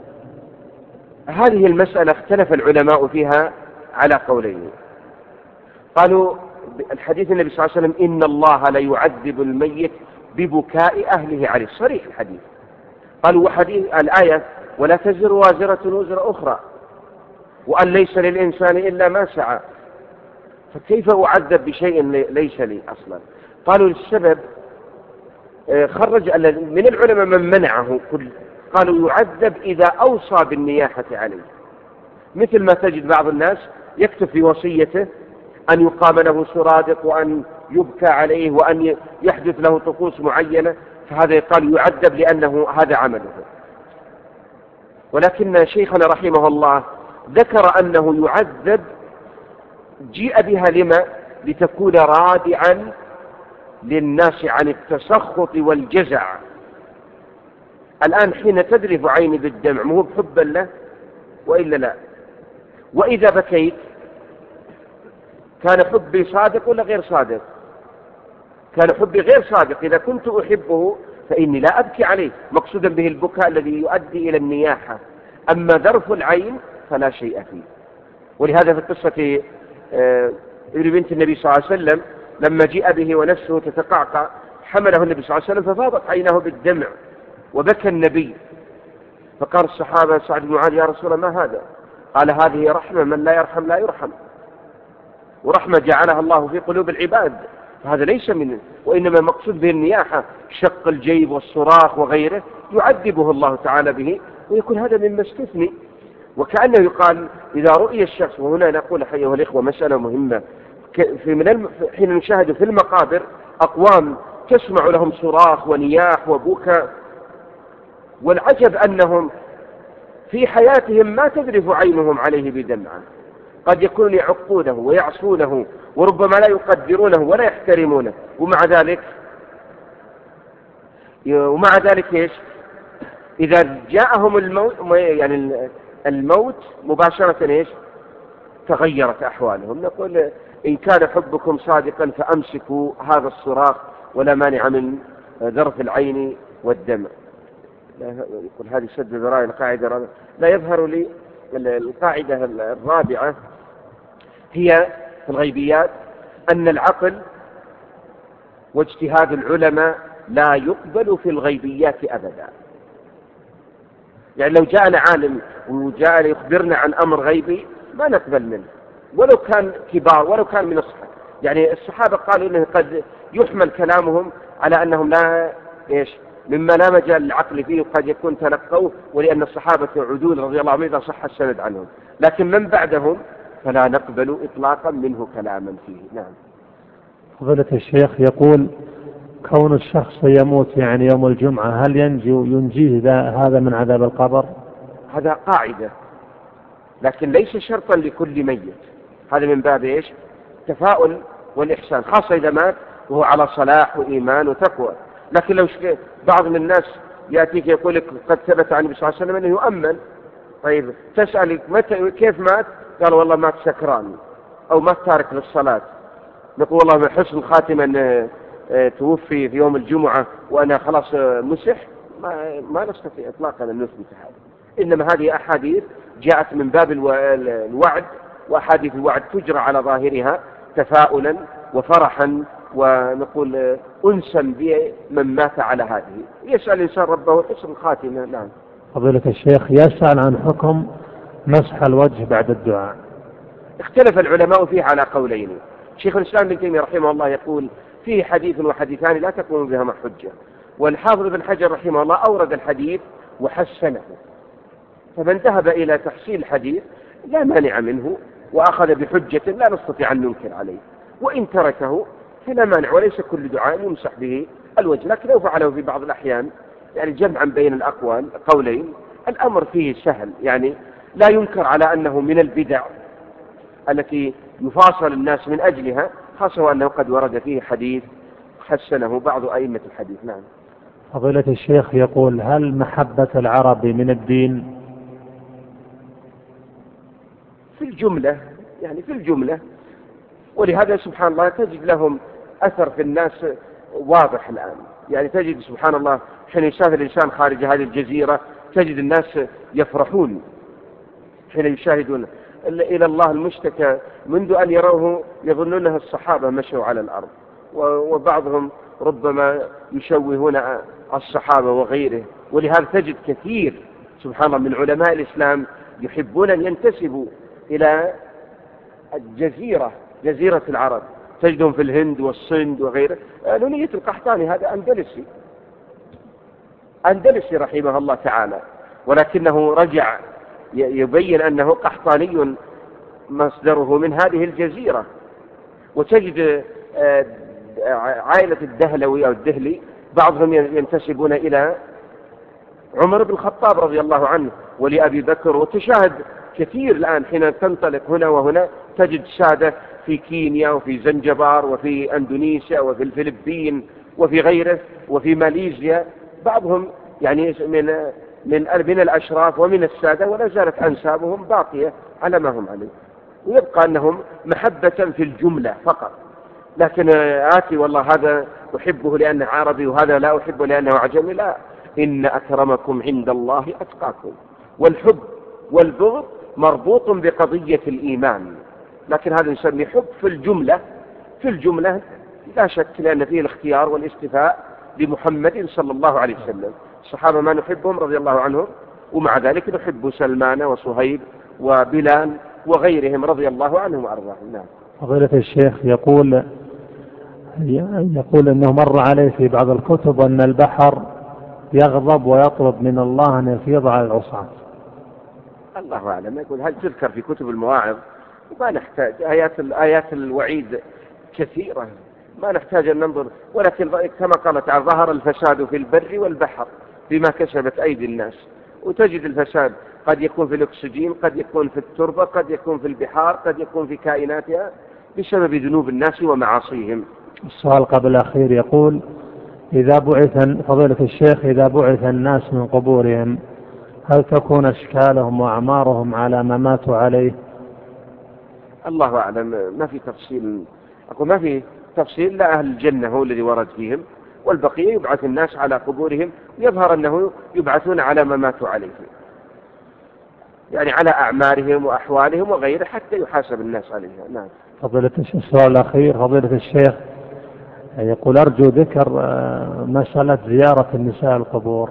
هذه المسألة اختلف العلماء فيها على قولين. قالوا الحديث النبي صلى الله عليه وسلم: إن الله لا يعذب الميت ببكاء أهله عليه، صريح الحديث. قالوا وحديث الآية: ولا تزر وازرة وزر أخرى، وأن ليس للإنسان إلا ما سعى، فكيف أعذب بشيء ليس لي أصلا؟ قالوا للسبب، خرج من العلماء من منعه كل، قالوا يعذب إذا أوصى بالنياحة عليه، مثل ما تجد بعض الناس يكتب في وصيته أن يقام له سرادق وأن يبكى عليه وأن يحدث له طقوس معينة، فهذا يقال يعذب لأنه هذا عمله. ولكن شيخنا رحمه الله ذكر أنه يعذب جيء بها لما؟ لتكون رادعا للناس عن التسخط والجزع. الآن حين تذرف عيني بالدمع مو بحبا له وإلا لا؟ وإذا بكيت كان حبي صادق ولا غير صادق؟ كان حبي غير صادق. إذا كنت أحبه فإني لا أبكي عليه، مقصودا به البكاء الذي يؤدي إلى النياحة. أما ذرف العين فلا شيء فيه. ولهذا في قصة ابن بنت النبي صلى الله عليه وسلم لما جيء به ونفسه تتقعقع حمله النبي صلى الله عليه وسلم ففاضت عيناه بالدمع وبكى النبي. فقال الصحابة سعد بن معاذ يا رسول الله ما هذا؟ قال هذه رحمة، من لا يرحم لا يرحم، ورحمة جعلها الله في قلوب العباد. هذا ليس من، وإنما مقصود به النياحة، شق الجيب والصراخ وغيره يعذبه الله تعالى به، ويكون هذا مما استثني. وكأنه يقال إذا رؤي الشخص، وهنا نقول أيها الإخوة مسألة مهمة، في من الم... حين نشاهد في المقابر أقوام تسمع لهم صراخ ونياح وبكاء، والعجب أنهم في حياتهم ما تذرف عينهم عليه بدمعة، قد يكونون يعقونه ويعصونه وربما لا يقدرونه ولا يحترمونه، ومع ذلك ومع ذلك إيش؟ إذا جاءهم الموت يعني الموت مباشرة إيش؟ تغيرت أحوالهم. نقول إن كان حبكم صادقا فأمسكوا هذا الصراخ ولا مانع من ذرف العين والدمع. يقول هذه سد ذرائع القاعدة الرابعة. لا يظهر لي القاعدة الرابعة هي في الغيبيات أن العقل واجتهاد العلماء لا يقبل في الغيبيات أبدا. يعني لو جاءنا عالم وجاء يخبرنا عن أمر غيبي ما نقبل منه ولو كان كبار ولو كان من الصحابة. يعني الصحابة قالوا إنه قد يحمل كلامهم على أنهم لا إيش مما لا مجال للعقل فيه، وقد يكون تلقوه ولأن الصحابة عدول رضي الله عنهم إذا صح السند عنهم، لكن من بعدهم فلا نقبل إطلاقا منه كلاما فيه. نعم. فضيلة الشيخ يقول كون الشخص يموت يعني يوم الجمعة هل ينجو ينجيه هذا من عذاب القبر؟ هذا قاعدة، لكن ليس شرطا لكل ميت. هذا من باب إيش؟ تفاؤل والإحسان، خاصة إذا مات وهو على صلاح وإيمان وتقوى. لكن لو بعض من الناس يأتيك يقول لك قد ثبت عن النبي صلى الله عليه وسلم أنه يؤمن، طيب تسأل متى كيف مات؟ قال والله مات سكران أو مات تارك للصلاة. نقول والله من حسن خاتمة أن توفي في يوم الجمعة وأنا خلاص مسح، ما, ما نستطيع إطلاقا أن نثبت هذا. إنما هذه أحاديث جاءت من باب الوعد، وأحاديث الوعد تجرى على ظاهرها تفاؤلا وفرحا ونقول أنسا بمن مات على هذه. يسأل الإنسان ربه حسن الخاتمة. نعم. فضيلة الشيخ يسأل عن حكم مسح الوجه بعد الدعاء. اختلف العلماء فيه على قولين. شيخ الإسلام ابن تيمية رحمه الله يقول فيه حديث وحديثان لا تقوم بهما حجة، والحافظ ابن حجر رحمه الله أورد الحديث وحسنه، فمن ذهب إلى تحصيل الحديث لا مانع منه وأخذ بحجة لا نستطيع أن ننكر عليه، وإن تركه فلا مانع، وليس كل دعاء يمسح به الوجه. لكن لو فعله في بعض الأحيان يعني جمعا بين الأقوال قولين الأمر فيه سهل، يعني لا ينكر على أنه من البدع التي يفاصل الناس من أجلها، خاصة وأنه قد ورد فيه حديث حسنه بعض أئمة الحديث. نعم. فضيلة الشيخ يقول هل محبة العرب من الدين؟ في الجملة، يعني في الجملة، ولهذا سبحان الله تجد لهم أثر في الناس واضح الآن. يعني تجد سبحان الله حين يسافر الإنسان خارج هذه الجزيرة تجد الناس يفرحون حين يشاهدون. إلى الله المشتكى منذ أن يروه يظنونها الصحابة مشوا على الأرض، وبعضهم ربما يشوهون الصحابة وغيره. ولهذا تجد كثير سبحان الله من علماء الإسلام يحبون أن ينتسبوا إلى الجزيرة، جزيرة العرب، تجدهم في الهند والصند وغيره. نونية القحطاني هذا أندلسي أندلسي رحمه الله تعالى، ولكنه رجع يبين أنه قحطاني مصدره من هذه الجزيرة. وتجد عائلة الدهلوي أو الدهلي بعضهم ينتسبون إلى عمر بن الخطاب رضي الله عنه ولأبي بكر، وتشاهد كثير الآن حين تنطلق هنا وهنا تجد سادة في كينيا وفي زنجبار وفي أندونيسيا وفي الفلبين وفي غيره وفي ماليزيا، بعضهم يعني من من من الأشراف ومن السادة، ولا زالت أنسابهم باقية على ما هم عليه، ويبقى أنهم محبة في الجملة فقط. لكن آتي والله هذا أحبه لأنه عربي وهذا لا أحبه لأنه عجمي، لا، إن أكرمكم عند الله أتقاكم. والحب والبغض مربوط بقضية الإيمان، لكن هذا نسميه حب في الجملة. في الجملة لا شك لأن فيه الاختيار والاستفاء لمحمد صلى الله عليه وسلم. الصحابة ما نحبهم رضي الله عنهم، ومع ذلك نحب سلمان وصهيب وبلال وغيرهم رضي الله عنهم وأرضاهم. نعم. فضيلة الشيخ يقول يقول أنه مر عليه في بعض الكتب أن البحر يغضب ويطلب من الله أن يفيض على العصاة. الله أعلم. يقول هل تذكر في كتب المواعظ؟ ما نحتاج آيات آيات الوعيد كثيرة، ما نحتاج أن ننظر، ولكن كما قال تعالى ظهر الفساد في البر والبحر بما كسبت أيدي الناس. وتجد الفساد قد يكون في الأكسجين، قد يكون في التربة، قد يكون في البحار، قد يكون في كائناتها بسبب ذنوب الناس ومعاصيهم. السؤال قبل الأخير يقول: إذا بعث فضيلة الشيخ إذا بعث الناس من قبورهم هل تكون أشكالهم وأعمارهم على ما ماتوا عليه؟ الله أعلم، ما في تفصيل. أقول ما في تفصيل، لا أهل الجنة هو الذي ورد فيهم، والبقية يبعث الناس على قبورهم، يظهر أنه يبعثون على ما ماتوا عليه، يعني على أعمارهم وأحوالهم وغيره حتى يحاسب الناس عليها. نعم. فضيلة السؤال الأخير فضيلة الشيخ يقول: أرجو ذكر مسألة زيارة النساء القبور.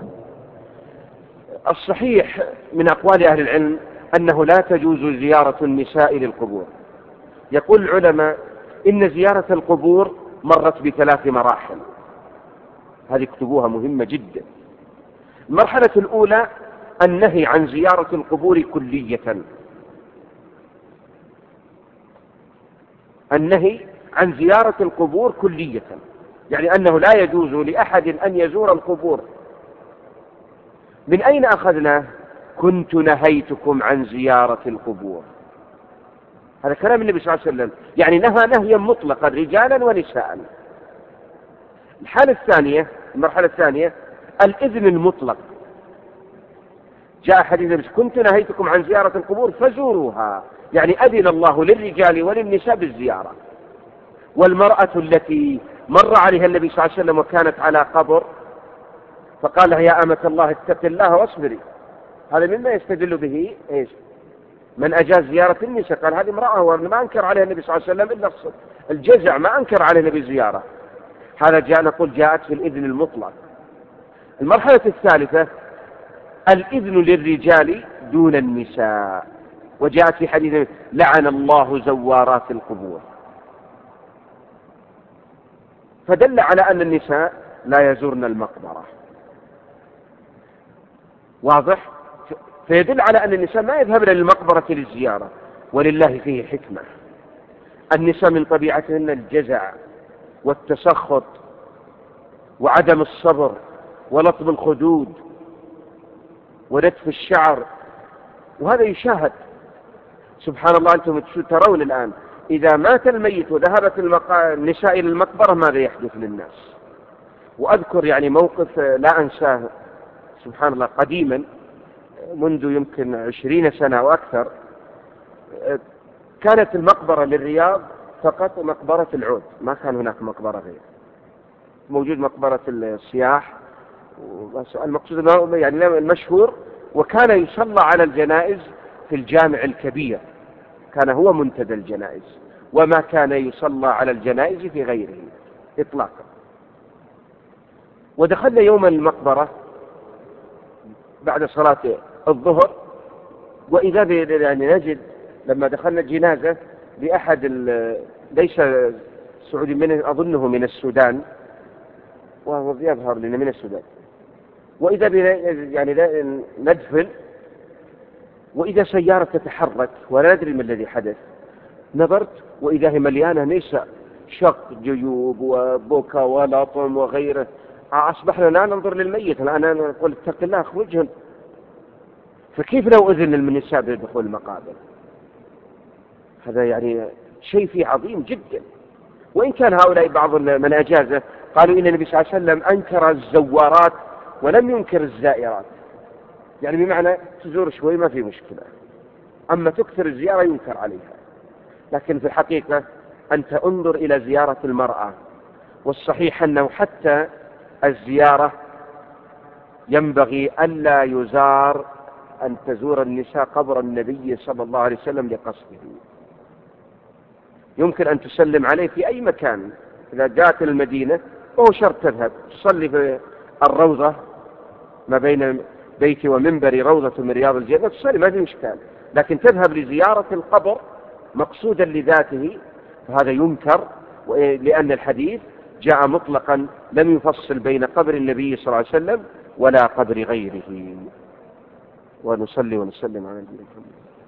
الصحيح من أقوال أهل العلم أنه لا تجوز زيارة النساء للقبور. يقول العلماء إن زيارة القبور مرت بثلاث مراحل، هذه اكتبوها مهمة جدا. المرحلة الأولى النهي عن زيارة القبور كلية، النهي عن زيارة القبور كلية، يعني أنه لا يجوز لأحد أن يزور القبور. من أين أخذناه؟ كنت نهيتكم عن زيارة القبور، هذا كلام النبي صلى الله عليه وسلم، يعني نهى نهيا مطلقا رجالا ونساء. الحالة الثانية المرحلة الثانية الإذن المطلق، جاء حديث: كنت نهيتكم عن زيارة القبور فزوروها، يعني أذن الله للرجال وللنساء بالزيارة. والمرأة التي مر عليها النبي صلى الله عليه وسلم وكانت على قبر فقال لها: يا أمة الله اتق الله واصبري، هذا مما يستدل به إيش؟ من أجاز زيارة النساء. قال هذه امرأة وما أنكر عليها النبي صلى الله عليه وسلم إلا الجزع، ما أنكر عليه النبي زيارة. هذا جاء نقول جاءت في الإذن المطلق. المرحلة الثالثة الإذن للرجال دون النساء، وجاءت في حديث: لعن الله زوارات القبور، فدل على أن النساء لا يزورن المقبرة. واضح؟ فيدل على أن النساء ما يذهبن للمقبرة للزيارة، ولله فيه حكمة. النساء من طبيعتهن الجزع والتسخط وعدم الصبر ولطم الخدود ونتف الشعر، وهذا يشاهد. سبحان الله، أنتم ترون الآن إذا مات الميت وذهبت النساء إلى المقبرة ماذا يحدث للناس. وأذكر يعني موقف لا أنساه، سبحان الله، قديما منذ يمكن عشرين سنة أو أكثر، كانت المقبرة للرياض فقط مقبرة العود، ما كان هناك مقبرة غير، موجود مقبرة السياح، المقصود يعني المشهور، وكان يصلى على الجنائز في الجامع الكبير، كان هو منتدى الجنائز، وما كان يصلى على الجنائز في غيره إطلاقا. ودخلنا يوم المقبرة بعد صلاة الظهر، وإذا يعني نجد لما دخلنا الجنازة بأحد ليس سعودي، من أظنه من السودان، وهو يظهر لنا من السودان، وإذا يعني ندفن، وإذا سيارة تتحرك ولا ندري ما الذي حدث، نظرت وإذا هي مليانة نساء، شق جيوب وبكى ولطم وغيره. أصبحنا لا ننظر للميت، الآن نقول اتق الله اخرجهم. فكيف لو أذن النساء بدخول المقابر؟ هذا يعني شيء فيه عظيم جدا. وإن كان هؤلاء بعض من أجازه قالوا إن النبي صلى الله عليه وسلم أنكر الزوارات ولم ينكر الزائرات، يعني بمعنى تزور شوي ما في مشكلة، أما تكثر الزيارة ينكر عليها. لكن في الحقيقة أنت انظر إلى زيارة المرأة، والصحيح أنه حتى الزيارة ينبغي ألا يزار أن تزور النساء قبر النبي صلى الله عليه وسلم لقصده. يمكن أن تسلم عليه في أي مكان، إذا جاءت المدينة وهو شرط تذهب تصلي في الروضة ما بين بيتي ومنبري روضة من رياض الجنة، تصلي ما في إشكال. لكن تذهب لزيارة القبر مقصودا لذاته فهذا ينكر، لأن الحديث جاء مطلقا لم يفصل بين قبر النبي صلى الله عليه وسلم ولا قبر غيره. ونصلي ونسلم على النبي محمد.